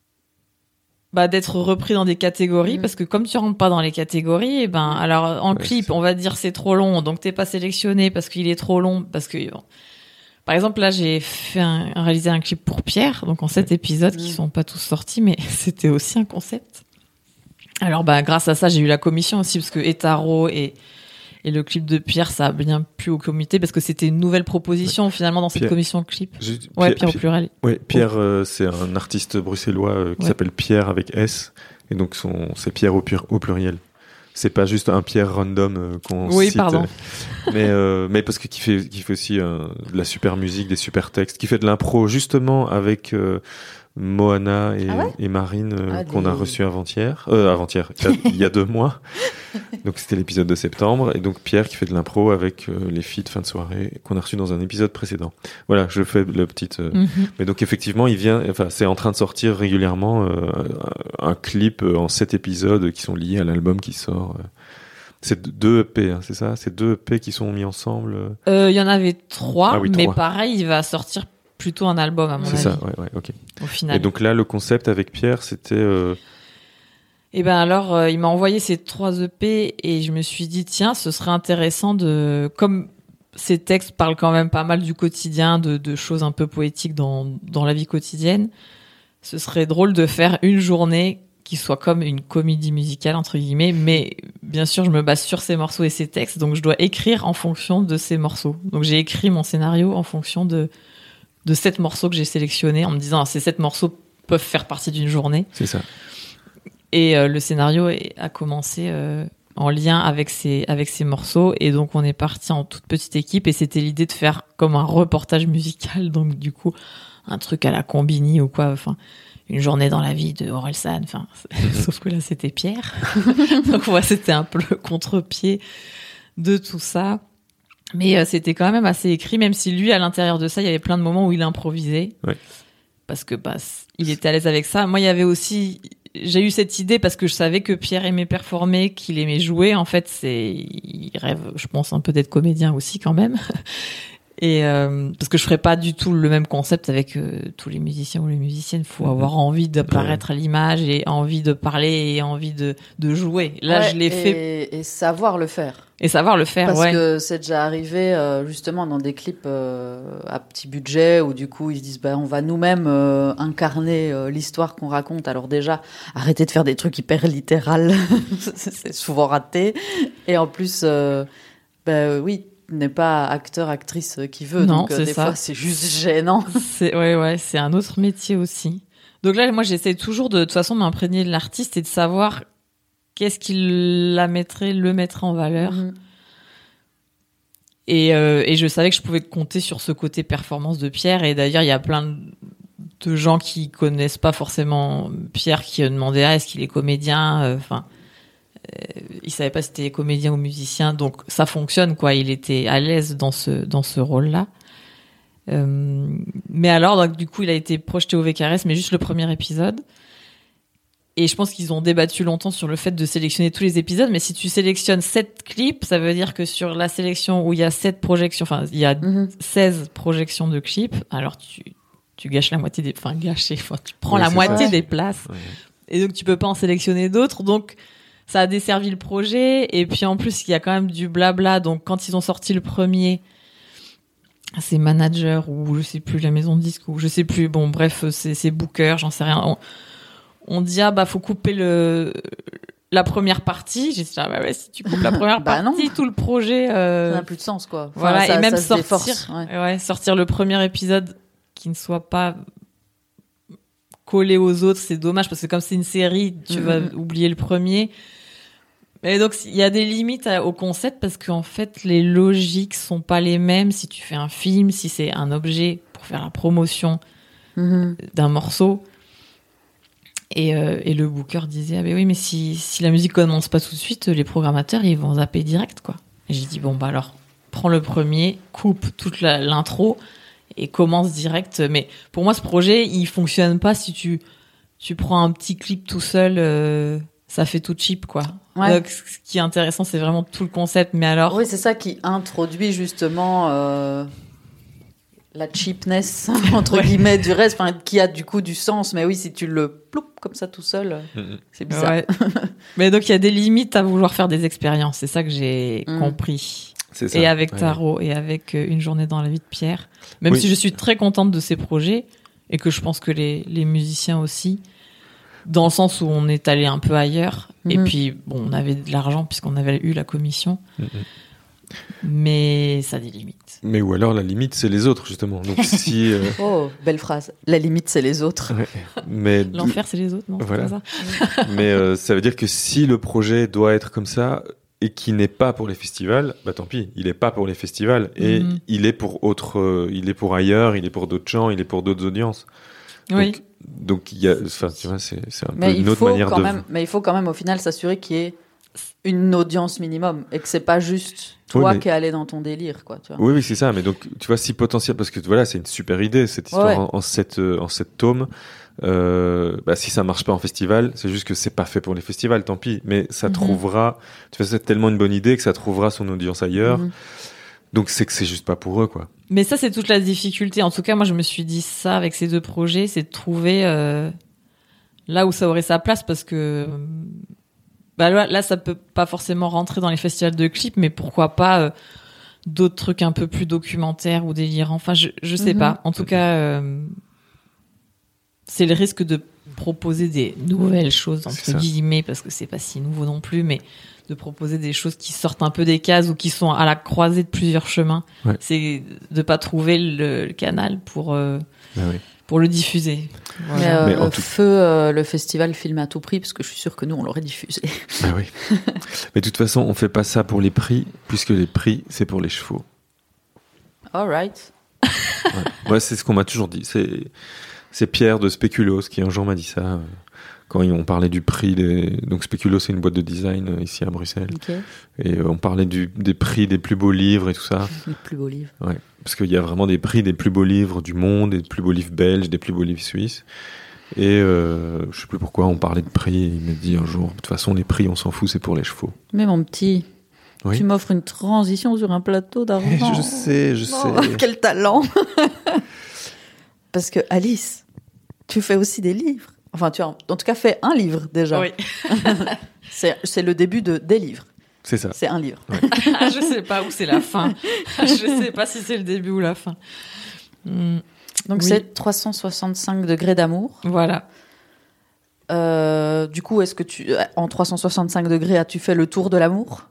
d'être repris dans des catégories, parce que comme tu rentres pas dans les catégories, alors en clip, on va dire c'est trop long, donc t'es pas sélectionné parce qu'il est trop long, parce que par exemple là j'ai réalisé un clip pour Pierre, donc en 7 épisodes qui sont pas tous sortis, mais c'était aussi un concept. Alors grâce à ça j'ai eu la commission aussi, parce que Etaro et le clip de Pierre, ça a bien plu au comité parce que c'était une nouvelle proposition finalement dans cette commission clip. Pierre au pluriel. Oui, Pierre, c'est un artiste bruxellois qui s'appelle Pierre avec S, et donc c'est Pierre au pluriel. C'est pas juste un Pierre random qu'on cite. Oui, pardon. Mais parce que qui fait aussi de la super musique, des super textes, qui fait de l'impro justement avec Moana et Marine qu'on a reçu avant-hier, il y a 2 mois. Donc c'était l'épisode de septembre, et donc Pierre qui fait de l'impro avec les filles de fin de soirée qu'on a reçu dans un épisode précédent. Voilà, je fais le petit. Mais donc effectivement, c'est en train de sortir régulièrement un clip en 7 épisodes qui sont liés à l'album qui sort. C'est 2 EP, hein, c'est ça? C'est 2 EP qui sont mis ensemble. Il y en avait 3, mais 3. pareil, il va sortir plutôt un album à mon avis. C'est ça, ouais, ok. Au final. Et donc là, le concept avec Pierre, c'était... Et alors, il m'a envoyé ces 3 EP et je me suis dit, tiens, ce serait intéressant comme ces textes parlent quand même pas mal du quotidien, de choses un peu poétiques dans la vie quotidienne, ce serait drôle de faire une journée qui soit comme une comédie musicale, entre guillemets, mais bien sûr, je me base sur ces morceaux et ces textes, donc je dois écrire en fonction de ces morceaux. Donc j'ai écrit mon scénario en fonction de 7 morceaux que j'ai sélectionnés, en me disant, ces 7 morceaux peuvent faire partie d'une journée. C'est ça. Et le scénario a commencé en lien avec ces morceaux, et donc on est parti en toute petite équipe, et c'était l'idée de faire comme un reportage musical, donc du coup un truc à la Combini ou quoi, enfin une journée dans la vie de Orelsan, enfin sauf que là c'était Pierre. Donc c'était un peu le contre-pied de tout ça, mais c'était quand même assez écrit, même si lui à l'intérieur de ça il y avait plein de moments où il improvisait, parce que il était à l'aise avec ça. Moi j'ai eu cette idée parce que je savais que Pierre aimait performer, qu'il aimait jouer. En fait, il rêve, je pense, un peu d'être comédien aussi quand même. Et parce que je ferais pas du tout le même concept avec tous les musiciens ou les musiciennes. Faut avoir envie d'apparaître à l'image et envie de parler et envie de jouer. Là, je l'ai fait. Et savoir le faire. Et savoir le faire, parce que c'est déjà arrivé justement dans des clips à petit budget où du coup ils se disent on va nous-mêmes incarner l'histoire qu'on raconte. Alors déjà, arrêtez de faire des trucs hyper littéral, c'est souvent raté. Et en plus, oui, n'est pas acteur, actrice qui veut. Non, donc c'est des ça. fois c'est juste gênant. C'est un autre métier aussi. Donc là, moi j'essaie toujours de toute façon m'imprégner de l'artiste et de savoir qu'est-ce qui le mettrait en valeur. Et je savais que je pouvais compter sur ce côté performance de Pierre. Et d'ailleurs, il y a plein de gens qui connaissent pas forcément Pierre qui demandaient est-ce qu'il est comédien. Il savait pas si c'était comédien ou musicien. Donc ça fonctionne, quoi. Il était à l'aise dans ce rôle-là. Mais alors, donc, du coup, il a été projeté au VKRS, mais juste le premier épisode. Et je pense qu'ils ont débattu longtemps sur le fait de sélectionner tous les épisodes. Mais si tu sélectionnes 7 clips, ça veut dire que sur la sélection où il y a 7 projections, enfin, il y a 16 projections de clips, alors tu gâches la moitié tu prends la moitié des places. Ouais. Et donc, tu peux pas en sélectionner d'autres. Donc, ça a desservi le projet. Et puis, en plus, il y a quand même du blabla. Donc, quand ils ont sorti le premier, c'est manager ou je sais plus, la maison de disque ou je sais plus. Bon, bref, c'est booker, j'en sais rien. On dit faut couper la première partie. J'ai dit si tu coupes la première partie, tout le projet ça n'a plus de sens, quoi. Voilà, ça, et même ça sortir sortir le premier épisode qui ne soit pas coller aux autres, c'est dommage parce que comme c'est une série, tu vas oublier le premier. Et donc il y a des limites au concept parce qu'en fait les logiques sont pas les mêmes si tu fais un film, si c'est un objet pour faire la promotion d'un morceau. Et le booker disait mais oui, mais si la musique commence pas tout de suite, les programmateurs ils vont zapper direct quoi. Et j'ai dit bon alors prends le premier, coupe toute l'intro et commence direct. Mais pour moi ce projet il fonctionne pas si tu prends un petit clip tout seul, ça fait tout cheap quoi. Ouais. Donc, ce qui est intéressant c'est vraiment tout le concept. Mais alors Oui, c'est ça qui introduit justement la cheapness entre guillemets du reste, qui a du coup du sens. Mais oui, si tu le ploup comme ça tout seul, c'est bizarre. Ouais. Mais donc il y a des limites à vouloir faire des expériences. C'est ça que j'ai compris. C'est ça. Et avec Tarot et avec Une journée dans la vie de Pierre. Même si je suis très contente de ces projets et que je pense que les musiciens aussi, dans le sens où on est allé un peu ailleurs. Et puis bon, on avait de l'argent puisqu'on avait eu la commission. Mais ça a des limites. Mais ou alors la limite c'est les autres justement. Donc si Oh, belle phrase. La limite c'est les autres. mais l'enfer c'est les autres, non? Voilà. C'est pas ça. mais ça veut dire que si le projet doit être comme ça et qui n'est pas pour les festivals, bah tant pis, il est pas pour les festivals et il est pour il est pour ailleurs, il est pour d'autres gens, il est pour d'autres audiences. Oui. Donc il y a, enfin tu vois, c'est un peu une autre manière de. Mais il faut quand même au final s'assurer qu'il y ait une audience minimum et que c'est pas juste toi qui es allé dans ton délire quoi, tu vois. Oui c'est ça, mais donc tu vois si potentiel, parce que voilà c'est une super idée cette histoire en 7 tomes. Si ça marche pas en festival, c'est juste que c'est pas fait pour les festivals, tant pis, mais ça trouvera, tu vois, c'est tellement une bonne idée que ça trouvera son audience ailleurs. Donc c'est que c'est juste pas pour eux quoi. Mais ça c'est toute la difficulté. En tout cas, moi je me suis dit ça avec ces deux projets, c'est de trouver là où ça aurait sa place parce que là ça peut pas forcément rentrer dans les festivals de clips, mais pourquoi pas d'autres trucs un peu plus documentaires ou délirants. Enfin je sais pas. En tout cas c'est le risque de proposer des nouvelles choses entre guillemets parce que c'est pas si nouveau non plus, mais de proposer des choses qui sortent un peu des cases ou qui sont à la croisée de plusieurs chemins. C'est de pas trouver le canal pour le diffuser. Voilà. Mais Feu, le festival filme à tout prix parce que je suis sûre que nous on l'aurait diffusé. Ah oui. Mais de toute façon on fait pas ça pour les prix puisque les prix c'est pour les chevaux. All right. Ouais, c'est ce qu'on m'a toujours dit. C'est Pierre de Speculos qui un jour m'a dit ça quand on parlait du prix donc Speculos c'est une boîte de design ici à Bruxelles. Okay. Et on parlait des prix des plus beaux livres et tout ça. Les plus beaux livres. Ouais, parce qu'il y a vraiment des prix des plus beaux livres du monde, des plus beaux livres belges, des plus beaux livres suisses. Et je sais plus pourquoi on parlait de prix. Il m'a dit un jour, de toute façon les prix on s'en fout, c'est pour les chevaux. Mais mon petit, tu m'offres une transition sur un plateau d'argent. Je sais. Quel talent. Parce que Alice, tu fais aussi des livres. Enfin, tu as en tout cas fait un livre déjà. Oui. c'est le début des livres. C'est ça. C'est un livre. Ouais. Je sais pas où c'est la fin. Je sais pas si c'est le début ou la fin. Donc c'est 365 degrés d'amour. Voilà. Du coup, est-ce que en 365 degrés, as-tu fait le tour de l'amour?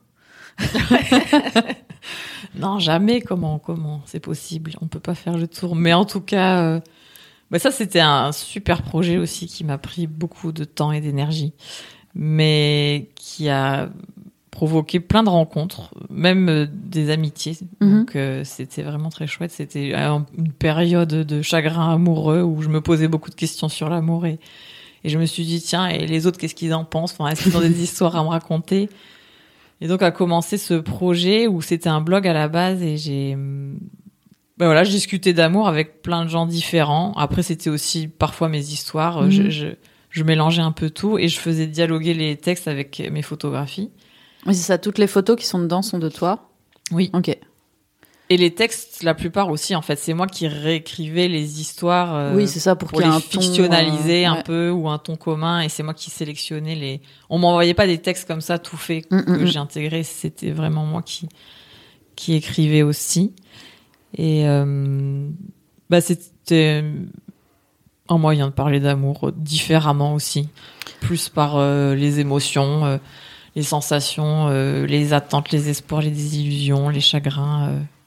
Non, jamais. Comment c'est possible? On peut pas faire le tour. Mais en tout cas, ça c'était un super projet aussi qui m'a pris beaucoup de temps et d'énergie, mais qui a provoqué plein de rencontres, même des amitiés. Donc c'était vraiment très chouette. C'était une période de chagrin amoureux où je me posais beaucoup de questions sur l'amour et je me suis dit tiens, et les autres qu'est-ce qu'ils en pensent? Enfin, est-ce qu'ils ont des histoires à me raconter? Et donc a commencé ce projet où c'était un blog à la base et je discutais d'amour avec plein de gens différents. Après, c'était aussi parfois mes histoires. Je mélangeais un peu tout et je faisais dialoguer les textes avec mes photographies. Oui, c'est ça. Toutes les photos qui sont dedans sont de toi? Oui. Ok. Et les textes, la plupart aussi, en fait, c'est moi qui réécrivais les histoires. Oui, c'est ça, pour qu'il y ait un ton, fictionnaliser un peu ou un ton commun. Et c'est moi qui sélectionnais les. On m'envoyait pas des textes comme ça tout faits que j'ai intégrés. C'était vraiment moi qui écrivais aussi. Et c'était un moyen de parler d'amour différemment aussi, plus par les émotions, les sensations, les attentes, les espoirs, les désillusions, les chagrins.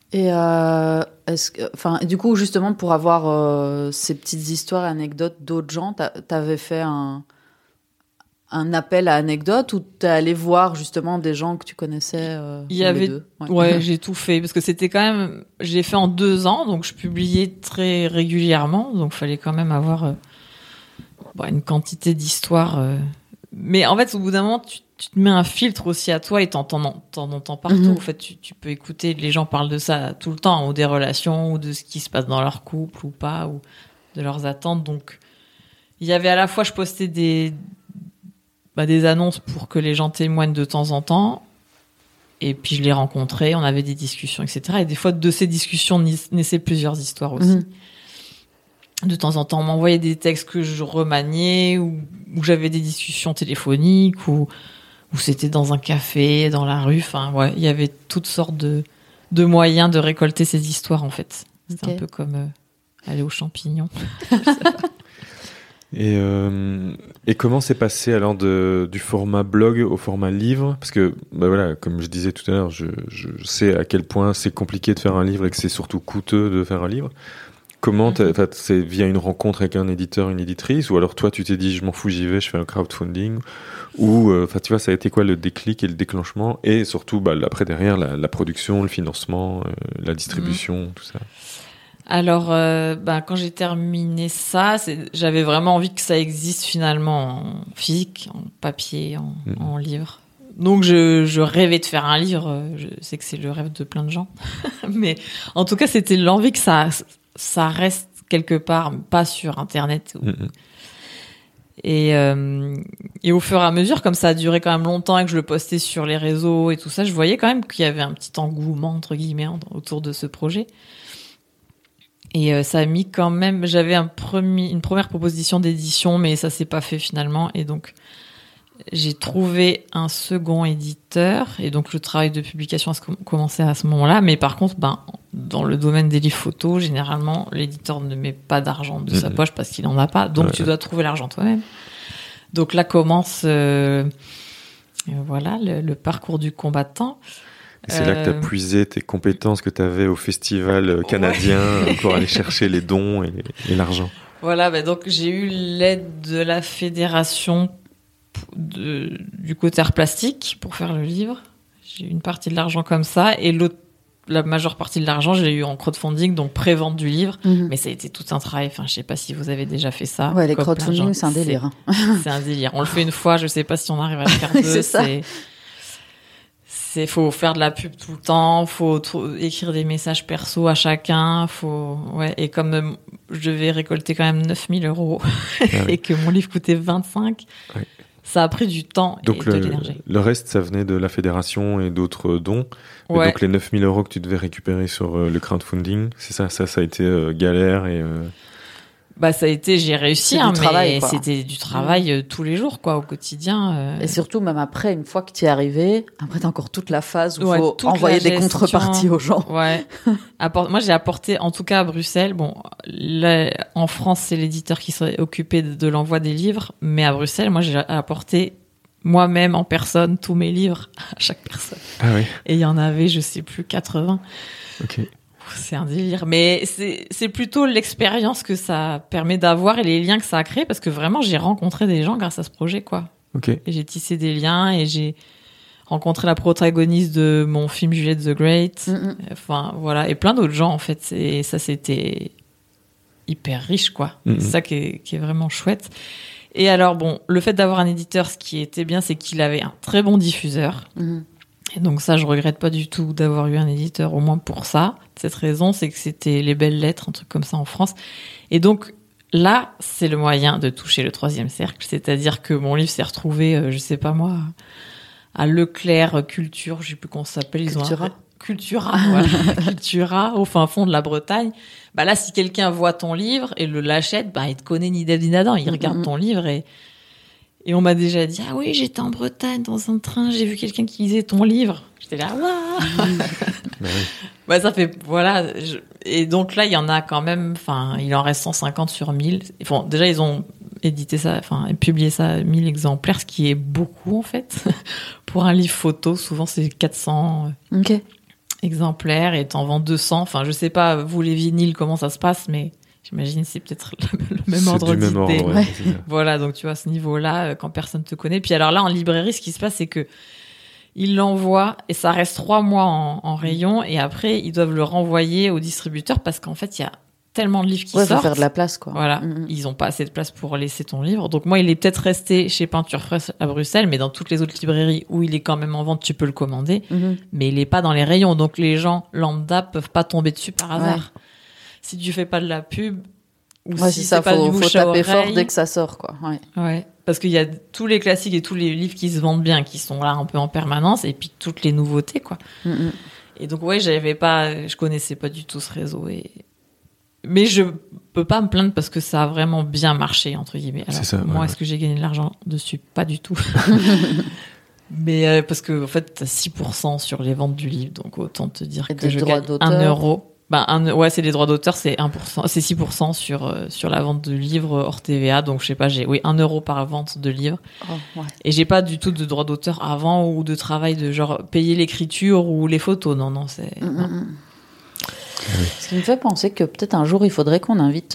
Et du coup, justement, pour avoir ces petites histoires et anecdotes d'autres gens, t'avais fait un appel à anecdotes ou t'es allé voir justement des gens que tu connaissais Il y avait, les deux ouais, j'ai tout fait parce que c'était quand même, j'ai fait en 2 ans, donc je publiais très régulièrement, donc fallait quand même avoir une quantité d'histoires. Mais en fait, au bout d'un moment, tu te mets un filtre aussi à toi et t'en entends partout. En fait, tu peux écouter, les gens parlent de ça tout le temps, ou des relations, ou de ce qui se passe dans leur couple ou pas, ou de leurs attentes. Donc, il y avait à la fois, je postais des annonces pour que les gens témoignent de temps en temps, et puis je les rencontrais, on avait des discussions, etc. Et des fois, de ces discussions naissaient plusieurs histoires aussi. De temps en temps, on m'envoyait des textes que je remaniais, ou j'avais des discussions téléphoniques, ou c'était dans un café, dans la rue. Enfin, ouais, il y avait toutes sortes de moyens de récolter ces histoires, en fait. C'était un peu comme aller aux champignons. Et comment c'est passé alors du format blog au format livre? Parce que, voilà, comme je disais tout à l'heure, je sais à quel point c'est compliqué de faire un livre et que c'est surtout coûteux de faire un livre. Comment c'est via une rencontre avec un éditeur, une éditrice, ou alors toi tu t'es dit je m'en fous, j'y vais, je fais un crowdfunding, ou tu vois, ça a été quoi le déclic et le déclenchement, et surtout après derrière la production, le financement, la distribution, tout ça. Alors quand j'ai terminé ça, j'avais vraiment envie que ça existe finalement en physique, en papier, en livre. Donc je rêvais de faire un livre, je sais que c'est le rêve de plein de gens, mais en tout cas c'était l'envie que ça reste quelque part, pas sur Internet. Et au fur et à mesure, comme ça a duré quand même longtemps et que je le postais sur les réseaux et tout ça, je voyais quand même qu'il y avait un petit engouement, entre guillemets, autour de ce projet. Et ça a mis quand même... J'avais une première proposition d'édition, mais ça s'est pas fait finalement. Et donc, j'ai trouvé un second éditeur. Et donc, le travail de publication a commencé à ce moment-là. Mais par contre, dans le domaine des livres photos, généralement, l'éditeur ne met pas d'argent de sa poche parce qu'il en a pas. Donc, tu dois trouver l'argent toi-même. Donc là commence le parcours du combattant. C'est là que tu as puisé tes compétences que tu avais au festival canadien pour aller chercher les dons et l'argent. Voilà, donc j'ai eu l'aide de la fédération du côté art plastique pour faire le livre. J'ai eu une partie de l'argent comme ça, et la majeure partie de l'argent, je l'ai eu en crowdfunding, donc pré-vente du livre. Mais ça a été tout un travail. Enfin, je sais pas si vous avez déjà fait ça. Ouais, les crowdfunding, c'est un délire. C'est un délire. On le fait une fois, je sais pas si on arrive à le faire deux. C'est ça. Faut faire de la pub tout le temps, faut écrire des messages perso à chacun, et comme je devais récolter quand même 9 000 euros et que mon livre coûtait 25, ça a pris du temps et de l'énergie. Le reste, ça venait de la fédération et d'autres dons. Et donc les 9 000 euros que tu devais récupérer sur le crowdfunding, c'est ça a été galère et... Ça a été, j'ai réussi, mais travail, c'était du travail tous les jours, au quotidien. Et surtout, même après, une fois que tu es arrivé, après, t'as encore toute la phase où il faut envoyer des contreparties aux gens. Ouais. Moi, j'ai apporté, en tout cas à Bruxelles, là, en France, c'est l'éditeur qui serait occupé de l'envoi des livres, mais à Bruxelles, moi, j'ai apporté moi-même en personne tous mes livres à chaque personne. Ah oui. Et il y en avait, je sais plus, 80. Ok. C'est un délire, mais c'est plutôt l'expérience que ça permet d'avoir et les liens que ça a créé, parce que vraiment j'ai rencontré des gens grâce à ce projet, Ok. Et j'ai tissé des liens et j'ai rencontré la protagoniste de mon film Juliette the Great, enfin voilà, et plein d'autres gens en fait. Et ça, c'était hyper riche, C'est ça qui est vraiment chouette. Et alors le fait d'avoir un éditeur, ce qui était bien, c'est qu'il avait un très bon diffuseur. Et donc ça, je regrette pas du tout d'avoir eu un éditeur, au moins pour ça. Cette raison, c'est que c'était les belles lettres, un truc comme ça en France. Et donc là, c'est le moyen de toucher le 3e cercle. C'est-à-dire que mon livre s'est retrouvé, je sais pas moi, à Leclerc Culture, je sais plus comment ça s'appelle. Cultura, voilà. Cultura, au fin fond de la Bretagne. Là, si quelqu'un voit ton livre et l'achète, il te connaît ni d'Ève ni d'Adam. Il regarde ton livre et on m'a déjà dit, ah oui, j'étais en Bretagne dans un train, j'ai vu quelqu'un qui lisait ton livre. J'étais là, waouh. Ça fait, voilà. Et donc là, il y en a quand même, il en reste 150 sur 1000. Déjà, ils ont édité ça, publié ça à 1000 exemplaires, ce qui est beaucoup, en fait. Pour un livre photo, souvent, c'est 400. Ok. exemplaires et t'en vends 200. Enfin, je sais pas, vous les vinyles, comment ça se passe, mais j'imagine c'est peut-être le même C'est ordre du même d'idée. ordre, ouais, c'est ça. Voilà, donc tu vois, à ce niveau-là, quand personne te connaît. Puis alors là, en librairie, ce qui se passe, c'est que ils l'envoient et ça reste 3 mois en rayon et après, ils doivent le renvoyer au distributeur parce qu'en fait, il y a tellement de livres qui Ouais, faut sortent. faire de la place, quoi. Voilà, ils ont pas assez de place pour laisser ton livre. Donc moi, il est peut-être resté chez Peinture Fraîche à Bruxelles, mais dans toutes les autres librairies où il est quand même en vente, tu peux le commander. Mais il est pas dans les rayons, donc les gens lambda peuvent pas tomber dessus par hasard. Ouais. Si tu fais pas de la pub ou Ouais, si c'est ça, c'est pas du faut bouche à taper fort oreille, dès que ça sort, quoi. Ouais. ouais, parce qu'il y a tous les classiques et tous les livres qui se vendent bien, qui sont là un peu en permanence, et puis toutes les nouveautés, quoi. Et donc ouais, je connaissais pas du tout ce réseau mais je peux pas me plaindre parce que ça a vraiment bien marché, entre guillemets. Alors, C'est ça, moi, ouais. est-ce que j'ai gagné de l'argent dessus? Pas du tout. Mais parce que en fait, t'as 6% sur les ventes du livre, donc autant te dire Et que des je droits gagne d'auteur. 1 euro. Ouais, c'est les droits d'auteur, c'est 1%, c'est 6% sur la vente de livres hors TVA, donc je sais pas, 1 euro par vente de livre. Oh, ouais. Et j'ai pas du tout de droits d'auteur avant ou de travail de genre payer l'écriture ou les photos. Non, c'est... non. Ce qui me fait penser que peut-être un jour il faudrait qu'on invite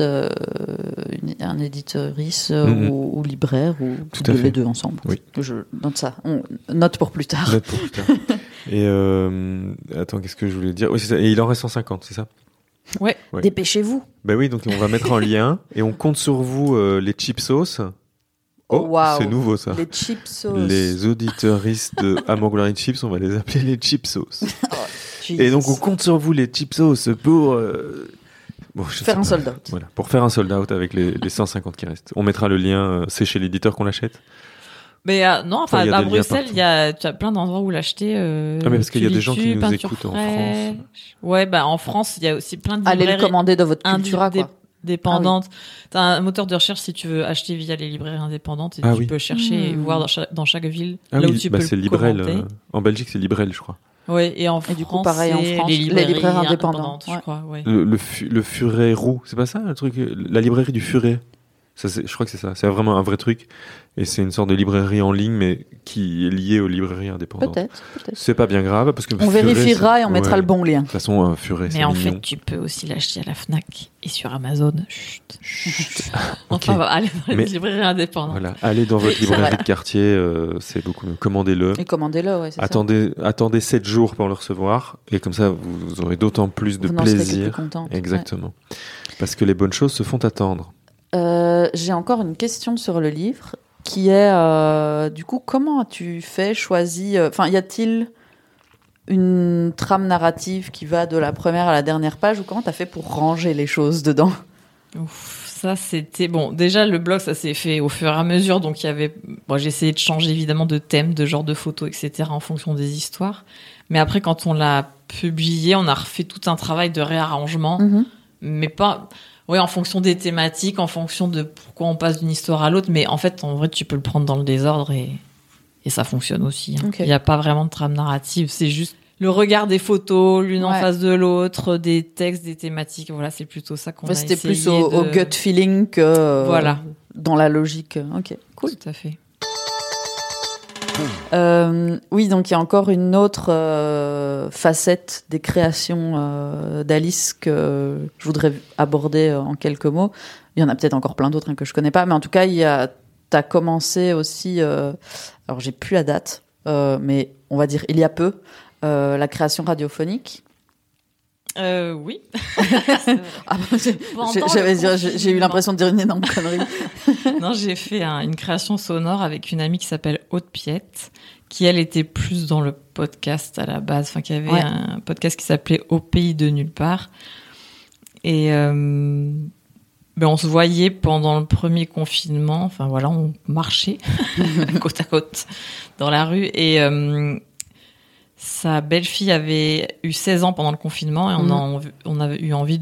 un éditorice ou libraire ou Tout à fait. les deux ensemble. Oui. Je note ça. On note pour plus tard. Note pour plus tard. Et attends, qu'est-ce que je voulais dire? Oui, c'est ça. Et il en reste 150, c'est ça? Ouais. Ouais. Dépêchez-vous. Ben oui, donc on va mettre en lien et on compte sur vous, les chipsos. Oh, Waouh. c'est nouveau ça. Les chipsos. Les auditeuristes de Amour Gloire et Chips, on va les appeler les chipsos. Jesus. Et donc on compte sur vous, les chipsos, pour bon, je sais Faire pas. un sold out. Voilà, pour faire un sold out avec les 150 qui restent. On mettra le lien. C'est chez l'éditeur qu'on l'achète. Mais non, Enfin, enfin, il y a à des liens Bruxelles, partout. tu as plein d'endroits où l'acheter. Ah, mais parce qu'il y a des gens qui Tulitu, nous Peinture écoutent en Fraîche. France. Ouais, en France, il y a aussi plein de Allez le librairies commander dans votre Cultura, quoi. indépendantes. T'as un moteur de recherche si tu veux acheter via les librairies indépendantes et Ah tu oui. peux chercher et voir dans chaque ville Ah là oui, où tu bah peux c'est le Librel. commenter. En Belgique, c'est Librel, je crois. Ouais, et en Et du coup, France, pareil en c'est France, les les librairies libraires indépendantes, indépendantes, ouais. je crois, ouais. Le Furet Roux, c'est pas ça le truc? La librairie du Furet. Ça, je crois que c'est ça. C'est vraiment un vrai truc. Et c'est une sorte de librairie en ligne, mais qui est liée aux librairies indépendantes. Peut-être. C'est pas bien grave parce que On vérifiera et on mettra le bon lien. De toute façon, un Furet, c'est Mais en mignon. fait, tu peux aussi l'acheter à la Fnac et sur Amazon. Chut. Ok. Enfin, allez dans Mais- les librairies indépendantes. Voilà, allez dans votre C'est vrai. librairie de quartier, c'est beaucoup mieux. Commandez-le. Et commandez-le, ouais, c'est ça. Attendez 7 jours pour le recevoir et comme ça vous aurez d'autant plus de Vous n'en serez que plaisir. plus contente. Exactement. Parce que les bonnes choses se font attendre. J'ai encore une question sur le livre qui est du coup, comment as-tu choisi enfin, y a-t-il une trame narrative qui va de la première à la dernière page ou comment t'as fait pour ranger les choses dedans? Ouf, ça c'était bon. Déjà le blog ça s'est fait au fur et à mesure, donc il y avait. Bon, j'ai essayé de changer évidemment de thème, de genre de photos, etc. en fonction des histoires. Mais après quand on l'a publié, on a refait tout un travail de réarrangement, mais pas. Oui, en fonction des thématiques, en fonction de pourquoi on passe d'une histoire à l'autre. Mais en fait, en vrai, tu peux le prendre dans le désordre et ça fonctionne aussi. Hein. Ok. Il n'y a pas vraiment de trame narrative. C'est juste le regard des photos, l'une en Ouais. face de l'autre, des textes, des thématiques. Voilà, c'est plutôt ça qu'on a C'était essayé plus au de- gut feeling que Voilà. dans la logique. Ok, cool. Tout à fait. Oui, donc il y a encore une autre facette des créations d'Alice que je voudrais aborder en quelques mots. Il y en a peut-être encore plein d'autres que je connais pas, mais en tout cas, t'as commencé aussi. Alors j'ai plus la date, mais on va dire il y a peu la création radiophonique. Oui. Ah, j'ai eu l'impression de dire une énorme connerie. Non, j'ai fait une création sonore avec une amie qui s'appelle Aude Piette, qui elle était plus dans le podcast à la base, enfin qui avait Ouais. un podcast qui s'appelait Au pays de nulle part. Et on se voyait pendant le premier confinement. Enfin voilà, on marchait côte à côte dans la rue et sa belle-fille avait eu 16 ans pendant le confinement et on avait eu envie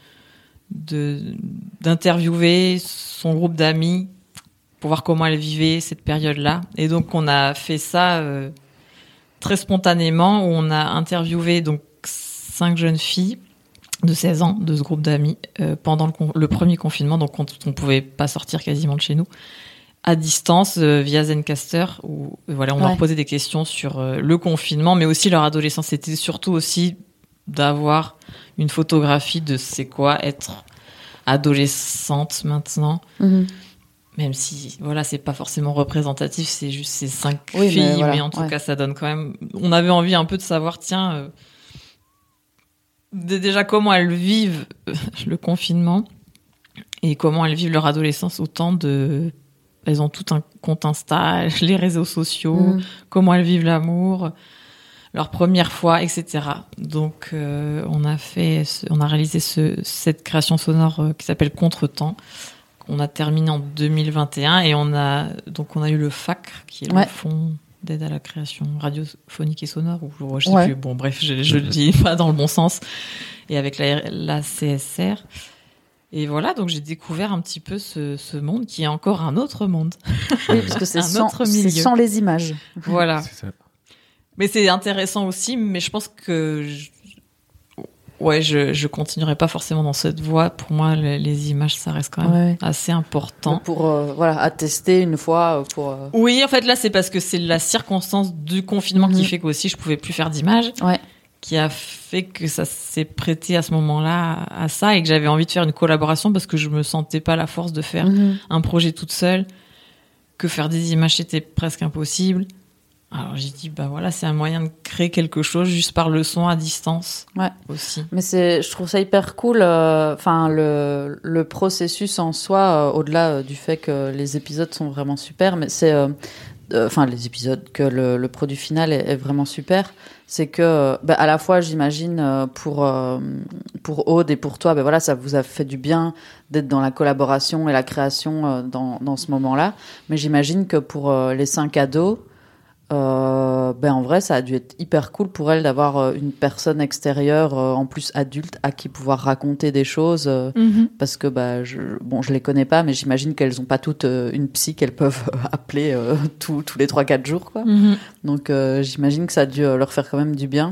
d'interviewer son groupe d'amis pour voir comment elle vivait cette période-là. Et donc, on a fait ça très spontanément, où on a interviewé donc 5 jeunes filles de 16 ans de ce groupe d'amis pendant le premier confinement, donc quand on pouvait pas sortir quasiment de chez nous, à distance via Zencaster, où voilà, on leur posait des questions sur le confinement, mais aussi leur adolescence. C'était surtout aussi d'avoir une photographie de c'est quoi être adolescente maintenant. Même si, voilà, c'est pas forcément représentatif, c'est juste ces 5 filles, mais en tout cas, ça donne quand même... On avait envie un peu de savoir, tiens, déjà comment elles vivent le confinement et comment elles vivent leur adolescence, elles ont tout un compte Insta, les réseaux sociaux, comment elles vivent l'amour, leur première fois, etc. Donc, on a réalisé cette création sonore qui s'appelle Contretemps. On a terminé en 2021 et on a eu le FAC, qui est le Fonds d'aide à la création radiophonique et sonore, ou je sais plus. Bon, bref, je le dis pas dans le bon sens. Et avec la CSR. Et voilà, donc j'ai découvert un petit peu ce monde qui est encore un autre monde. Oui, parce que c'est sans les images. Voilà. C'est ça. Mais c'est intéressant aussi, mais je pense que je continuerai pas forcément dans cette voie. Pour moi, les images, ça reste quand même assez important. Pour attester une fois. Oui, en fait, là, c'est parce que c'est la circonstance du confinement qui fait qu'aussi je pouvais plus faire d'images. Qui a fait que ça s'est prêté à ce moment-là à ça et que j'avais envie de faire une collaboration parce que je me sentais pas la force de faire un projet toute seule, que faire des images c'était presque impossible. Alors j'ai dit c'est un moyen de créer quelque chose juste par le son à distance aussi. Mais je trouve ça hyper cool. Le processus en soi, au-delà du fait que les épisodes sont vraiment super, mais c'est les épisodes que le produit final est vraiment super. C'est que à la fois j'imagine pour Aude et pour toi, ça vous a fait du bien d'être dans la collaboration et la création dans ce moment-là. Mais j'imagine que pour les 5 ados. En vrai, ça a dû être hyper cool pour elle d'avoir une personne extérieure, en plus adulte, à qui pouvoir raconter des choses. Parce que je les connais pas, mais j'imagine qu'elles ont pas toutes une psy qu'elles peuvent appeler tous les 3-4 jours, quoi. Donc j'imagine que ça a dû leur faire quand même du bien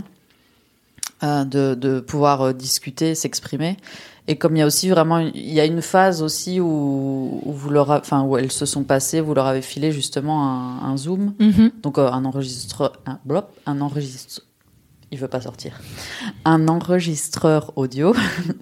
de pouvoir discuter, s'exprimer. Et comme il y a aussi il y a une phase aussi où où elles se sont passées, vous leur avez filé justement un Zoom, donc un enregistreur, il veut pas sortir, un enregistreur audio.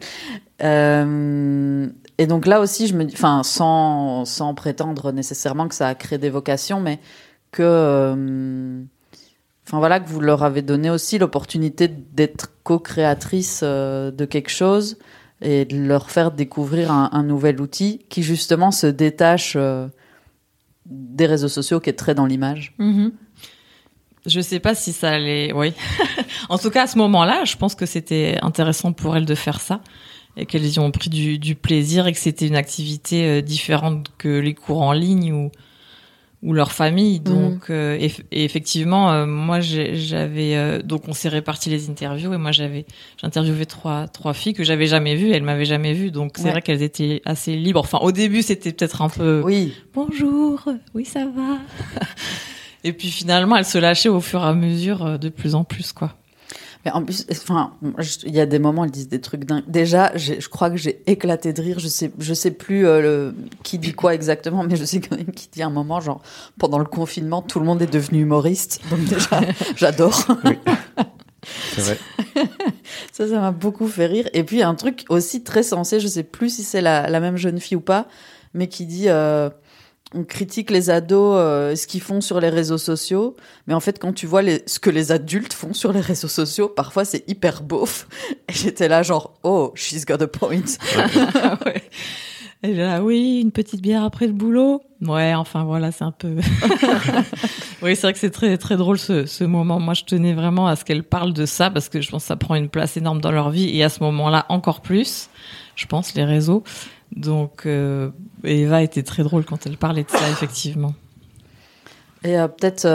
Et donc là aussi, je me dis, sans prétendre nécessairement que ça a créé des vocations, mais que que vous leur avez donné aussi l'opportunité d'être co-créatrice de quelque chose. Et de leur faire découvrir un nouvel outil qui, justement, se détache des réseaux sociaux, qui est très dans l'image. Je sais pas si ça allait... Oui. En tout cas, à ce moment-là, je pense que c'était intéressant pour elles de faire ça et qu'elles y ont pris du plaisir et que c'était une activité différente que les cours en ligne ou leur famille. Donc, et effectivement, moi, j'avais... donc, on s'est réparti les interviews et moi, j'ai interviewé trois filles que j'avais jamais vues. Elles m'avaient jamais vue. Donc, c'est vrai qu'elles étaient assez libres. Enfin, au début, c'était peut-être un peu... Oui. Bonjour. Oui, ça va. Et puis, finalement, elles se lâchaient au fur et à mesure de plus en plus, quoi. Mais en plus, il y a des moments, elles disent des trucs dingues. Déjà, je crois que j'ai éclaté de rire. Je sais plus qui dit quoi exactement, mais je sais quand même qui dit un moment, genre, pendant le confinement, tout le monde est devenu humoriste. Donc déjà, j'adore. Oui. C'est vrai. Ça m'a beaucoup fait rire. Et puis, un truc aussi très sensé, je sais plus si c'est la même jeune fille ou pas, mais qui dit... on critique les ados, ce qu'ils font sur les réseaux sociaux, mais en fait, quand tu vois ce que les adultes font sur les réseaux sociaux, parfois c'est hyper beauf. Et j'étais là genre, oh, she's got a point. Ouais. Et là, oui, une petite bière après le boulot. Ouais, enfin voilà, c'est un peu... Oui, c'est vrai que c'est très très drôle ce moment. Moi, je tenais vraiment à ce qu'elles parlent de ça parce que je pense que ça prend une place énorme dans leur vie et à ce moment-là encore plus, je pense, les réseaux. Donc, Eva était très drôle quand elle parlait de ça, effectivement. Et peut-être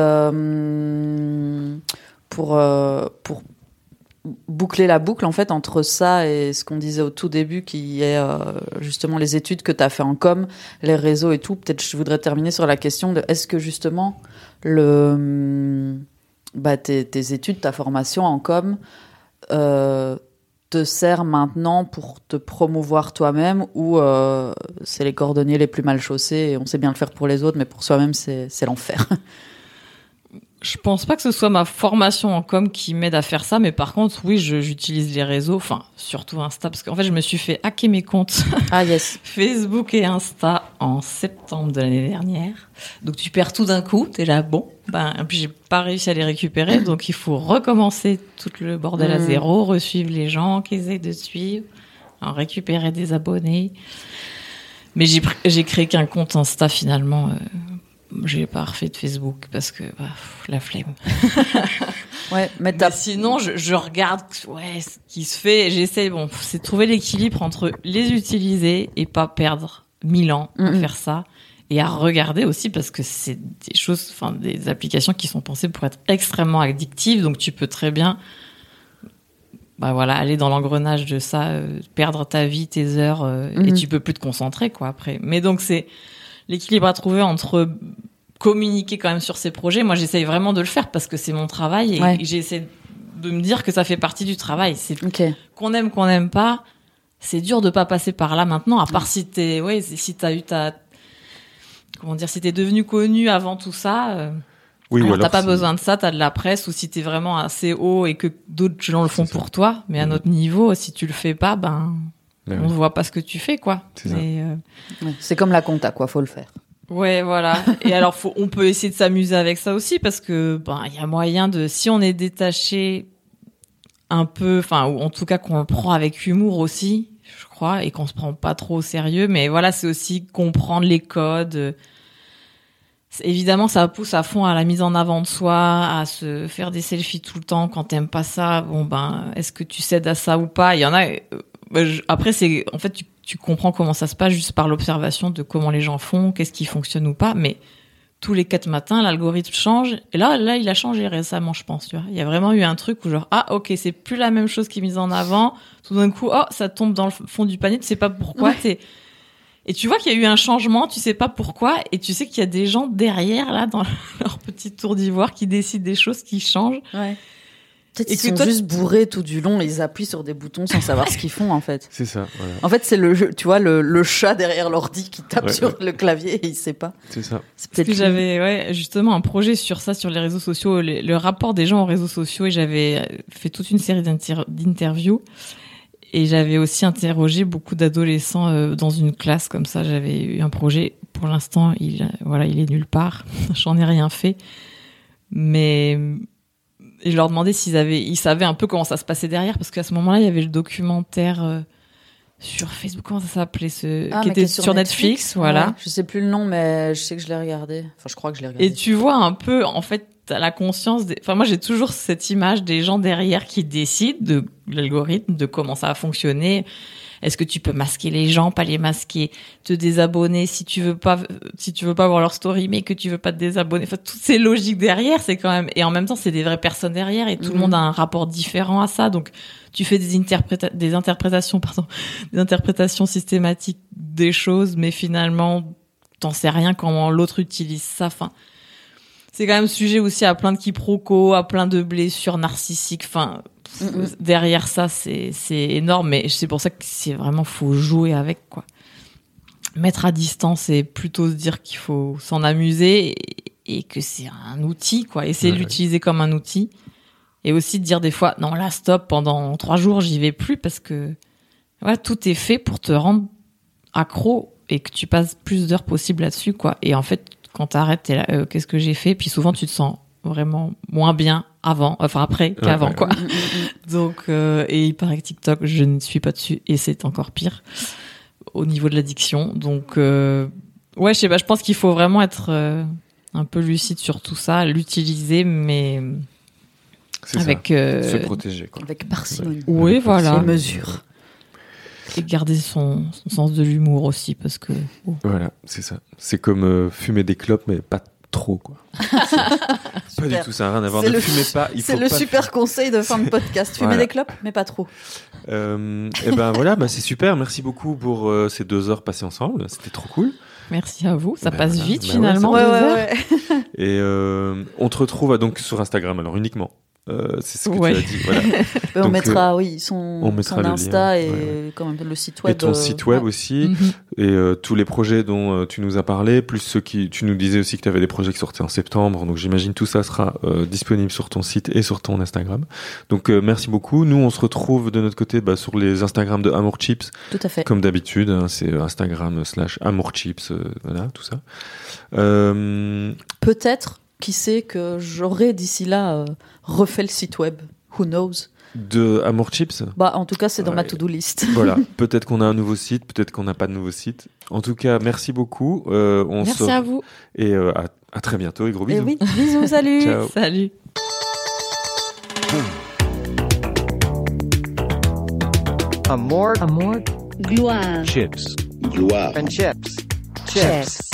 pour boucler la boucle, en fait, entre ça et ce qu'on disait au tout début, qui est justement les études que tu as fait en com, les réseaux et tout, peut-être je voudrais terminer sur la question de est-ce que justement tes études, ta formation en com te sert maintenant pour te promouvoir toi-même ou c'est les cordonniers les plus mal chaussés et on sait bien le faire pour les autres mais pour soi-même c'est l'enfer? Je pense pas que ce soit ma formation en com qui m'aide à faire ça, mais par contre, oui, j'utilise les réseaux, enfin, surtout Insta, parce qu'en fait, je me suis fait hacker mes comptes Ah yes. Facebook et Insta en septembre de l'année dernière. Donc, tu perds tout d'un coup, t'es là, bon, et puis j'ai pas réussi à les récupérer, donc il faut recommencer tout le bordel à zéro, resuivre les gens qu'ils essaient de suivre, en récupérer des abonnés. Mais j'ai créé qu'un compte Insta finalement. J'ai pas refait de Facebook parce que la flemme. Ouais, mais sinon, je regarde ce qui se fait. Et j'essaie, c'est de trouver l'équilibre entre les utiliser et pas perdre 1000 ans à faire ça. Et à regarder aussi parce que c'est des choses, des applications qui sont pensées pour être extrêmement addictives. Donc tu peux très bien, aller dans l'engrenage de ça, perdre ta vie, tes heures, et tu peux plus te concentrer, quoi, après. Mais donc c'est l'équilibre à trouver entre communiquer quand même sur ces projets. Moi, j'essaye vraiment de le faire parce que c'est mon travail et j'essaie de me dire que ça fait partie du travail. C'est qu'on aime, qu'on n'aime pas. C'est dur de pas passer par là maintenant, à part si t'as eu si t'es devenu connu avant tout ça. Oui, alors, ou alors t'as pas besoin de ça, t'as de la presse, ou si t'es vraiment assez haut et que d'autres gens le font pour toi. Mais à notre niveau, si tu le fais pas, on voit pas ce que tu fais, quoi. C'est comme la compta, quoi, faut le faire. Ouais, voilà. Et alors, on peut essayer de s'amuser avec ça aussi, parce que, il y a moyen si on est détaché un peu, ou en tout cas qu'on le prend avec humour aussi, je crois, et qu'on se prend pas trop au sérieux, mais voilà, c'est aussi comprendre les codes. Évidemment, ça pousse à fond à la mise en avant de soi, à se faire des selfies tout le temps. Quand t'aimes pas ça, est-ce que tu cèdes à ça ou pas? Il y en a, après, en fait, tu comprends comment ça se passe juste par l'observation de comment les gens font, qu'est-ce qui fonctionne ou pas. Mais tous les 4 matins, l'algorithme change. Et là, il a changé récemment, je pense, tu vois. Il y a vraiment eu un truc où ok, c'est plus la même chose qui est mise en avant. Tout d'un coup, ça tombe dans le fond du panier, tu sais pas pourquoi. Et tu vois qu'il y a eu un changement, tu sais pas pourquoi, et tu sais qu'il y a des gens derrière, là, dans leur petite tour d'ivoire, qui décident des choses qui changent. Ouais. Peut-être qu'ils sont juste bourrés tout du long, et ils appuient sur des boutons sans savoir ce qu'ils font, en fait. C'est ça, voilà. En fait, c'est tu vois, le chat derrière l'ordi qui tape sur le clavier et il sait pas. C'est ça. Parce que j'avais, justement, un projet sur ça, sur les réseaux sociaux, le rapport des gens aux réseaux sociaux, et j'avais fait toute une série d'interviews. Et j'avais aussi interrogé beaucoup d'adolescents dans une classe comme ça. J'avais eu un projet. Pour l'instant, il est nulle part. J'en ai rien fait. Mais je leur demandais ils savaient un peu comment ça se passait derrière, parce qu'à ce moment-là, il y avait le documentaire sur Facebook. Comment ça s'appelait qui était sur Netflix, voilà. Ouais, je sais plus le nom, mais je sais que je l'ai regardé. Enfin, je crois que je l'ai regardé. Et tu vois un peu, en fait, t'as la conscience moi, j'ai toujours cette image des gens derrière qui décident de l'algorithme, de comment ça va fonctionner. Est-ce que tu peux masquer les gens, pas les masquer, te désabonner si tu veux pas voir leur story, mais que tu veux pas te désabonner. Enfin, toutes ces logiques derrière, c'est quand même, et en même temps, c'est des vraies personnes derrière, et tout le monde a un rapport différent à ça. Donc, tu fais des interprétations systématiques des choses, mais finalement, t'en sais rien comment l'autre utilise ça. Enfin, c'est quand même sujet aussi à plein de quiproquos, à plein de blessures narcissiques. Enfin, derrière ça, c'est énorme. Mais c'est pour ça que c'est vraiment, faut jouer avec, quoi. Mettre à distance et plutôt se dire qu'il faut s'en amuser et que c'est un outil, quoi. Essayer de l'utiliser comme un outil. Et aussi de dire des fois, non, là, stop, pendant 3 jours, j'y vais plus, parce que tout est fait pour te rendre accro et que tu passes plus d'heures possible là-dessus, quoi. Et en fait, quand t'arrêtes, t'es là, qu'est-ce que j'ai fait? Puis souvent, tu te sens vraiment moins bien après qu'avant, quoi. Donc, et il paraît que TikTok, je ne suis pas dessus, et c'est encore pire au niveau de l'addiction. Donc, je sais pas, je pense qu'il faut vraiment être un peu lucide sur tout ça, l'utiliser, mais avec se protéger, quoi. Avec parcimonie. Oui, voilà. Mesure. Et garder son sens de l'humour aussi, parce que... Voilà, c'est ça. C'est comme fumer des clopes, mais pas trop, quoi. Pas du tout, ça n'a rien à voir. Ne fumez pas, il faut pas... C'est le super conseil de fin de podcast. Fumer des clopes, mais pas trop. Et voilà, c'est super. Merci beaucoup pour ces 2 heures passées ensemble. C'était trop cool. Merci à vous. Ça passe vite, finalement. 2 Ouais. heures. Et on te retrouve donc sur Instagram, alors uniquement. C'est ce que Ouais. tu as dit. Voilà. On Donc, mettra, on son mettra le Insta lien, et ouais. quand même le site web. Et ton site web ouais. aussi, Mhm. et tous les projets dont tu nous as parlé, plus ceux qui, tu nous disais aussi que tu avais des projets qui sortaient en septembre, donc j'imagine tout ça sera disponible sur ton site et sur ton Instagram. Donc merci beaucoup. Nous on se retrouve de notre côté sur les Instagram de Amour Chips, Tout à fait. comme d'habitude, hein, c'est Instagram /Amour Chips, voilà, tout ça. Peut-être, qui sait, que j'aurai d'ici là refait le site web. Who knows? De Amour Chips. En tout cas, c'est dans ma Ouais. to-do list. Voilà, peut-être qu'on a un nouveau site, peut-être qu'on n'a pas de nouveau site. En tout cas, merci beaucoup. Merci à vous. Et à très bientôt et gros Et bisous. oui, bisous, salut. Ciao. Salut. Amour Gloire. chips Gloire. and chips. Chips.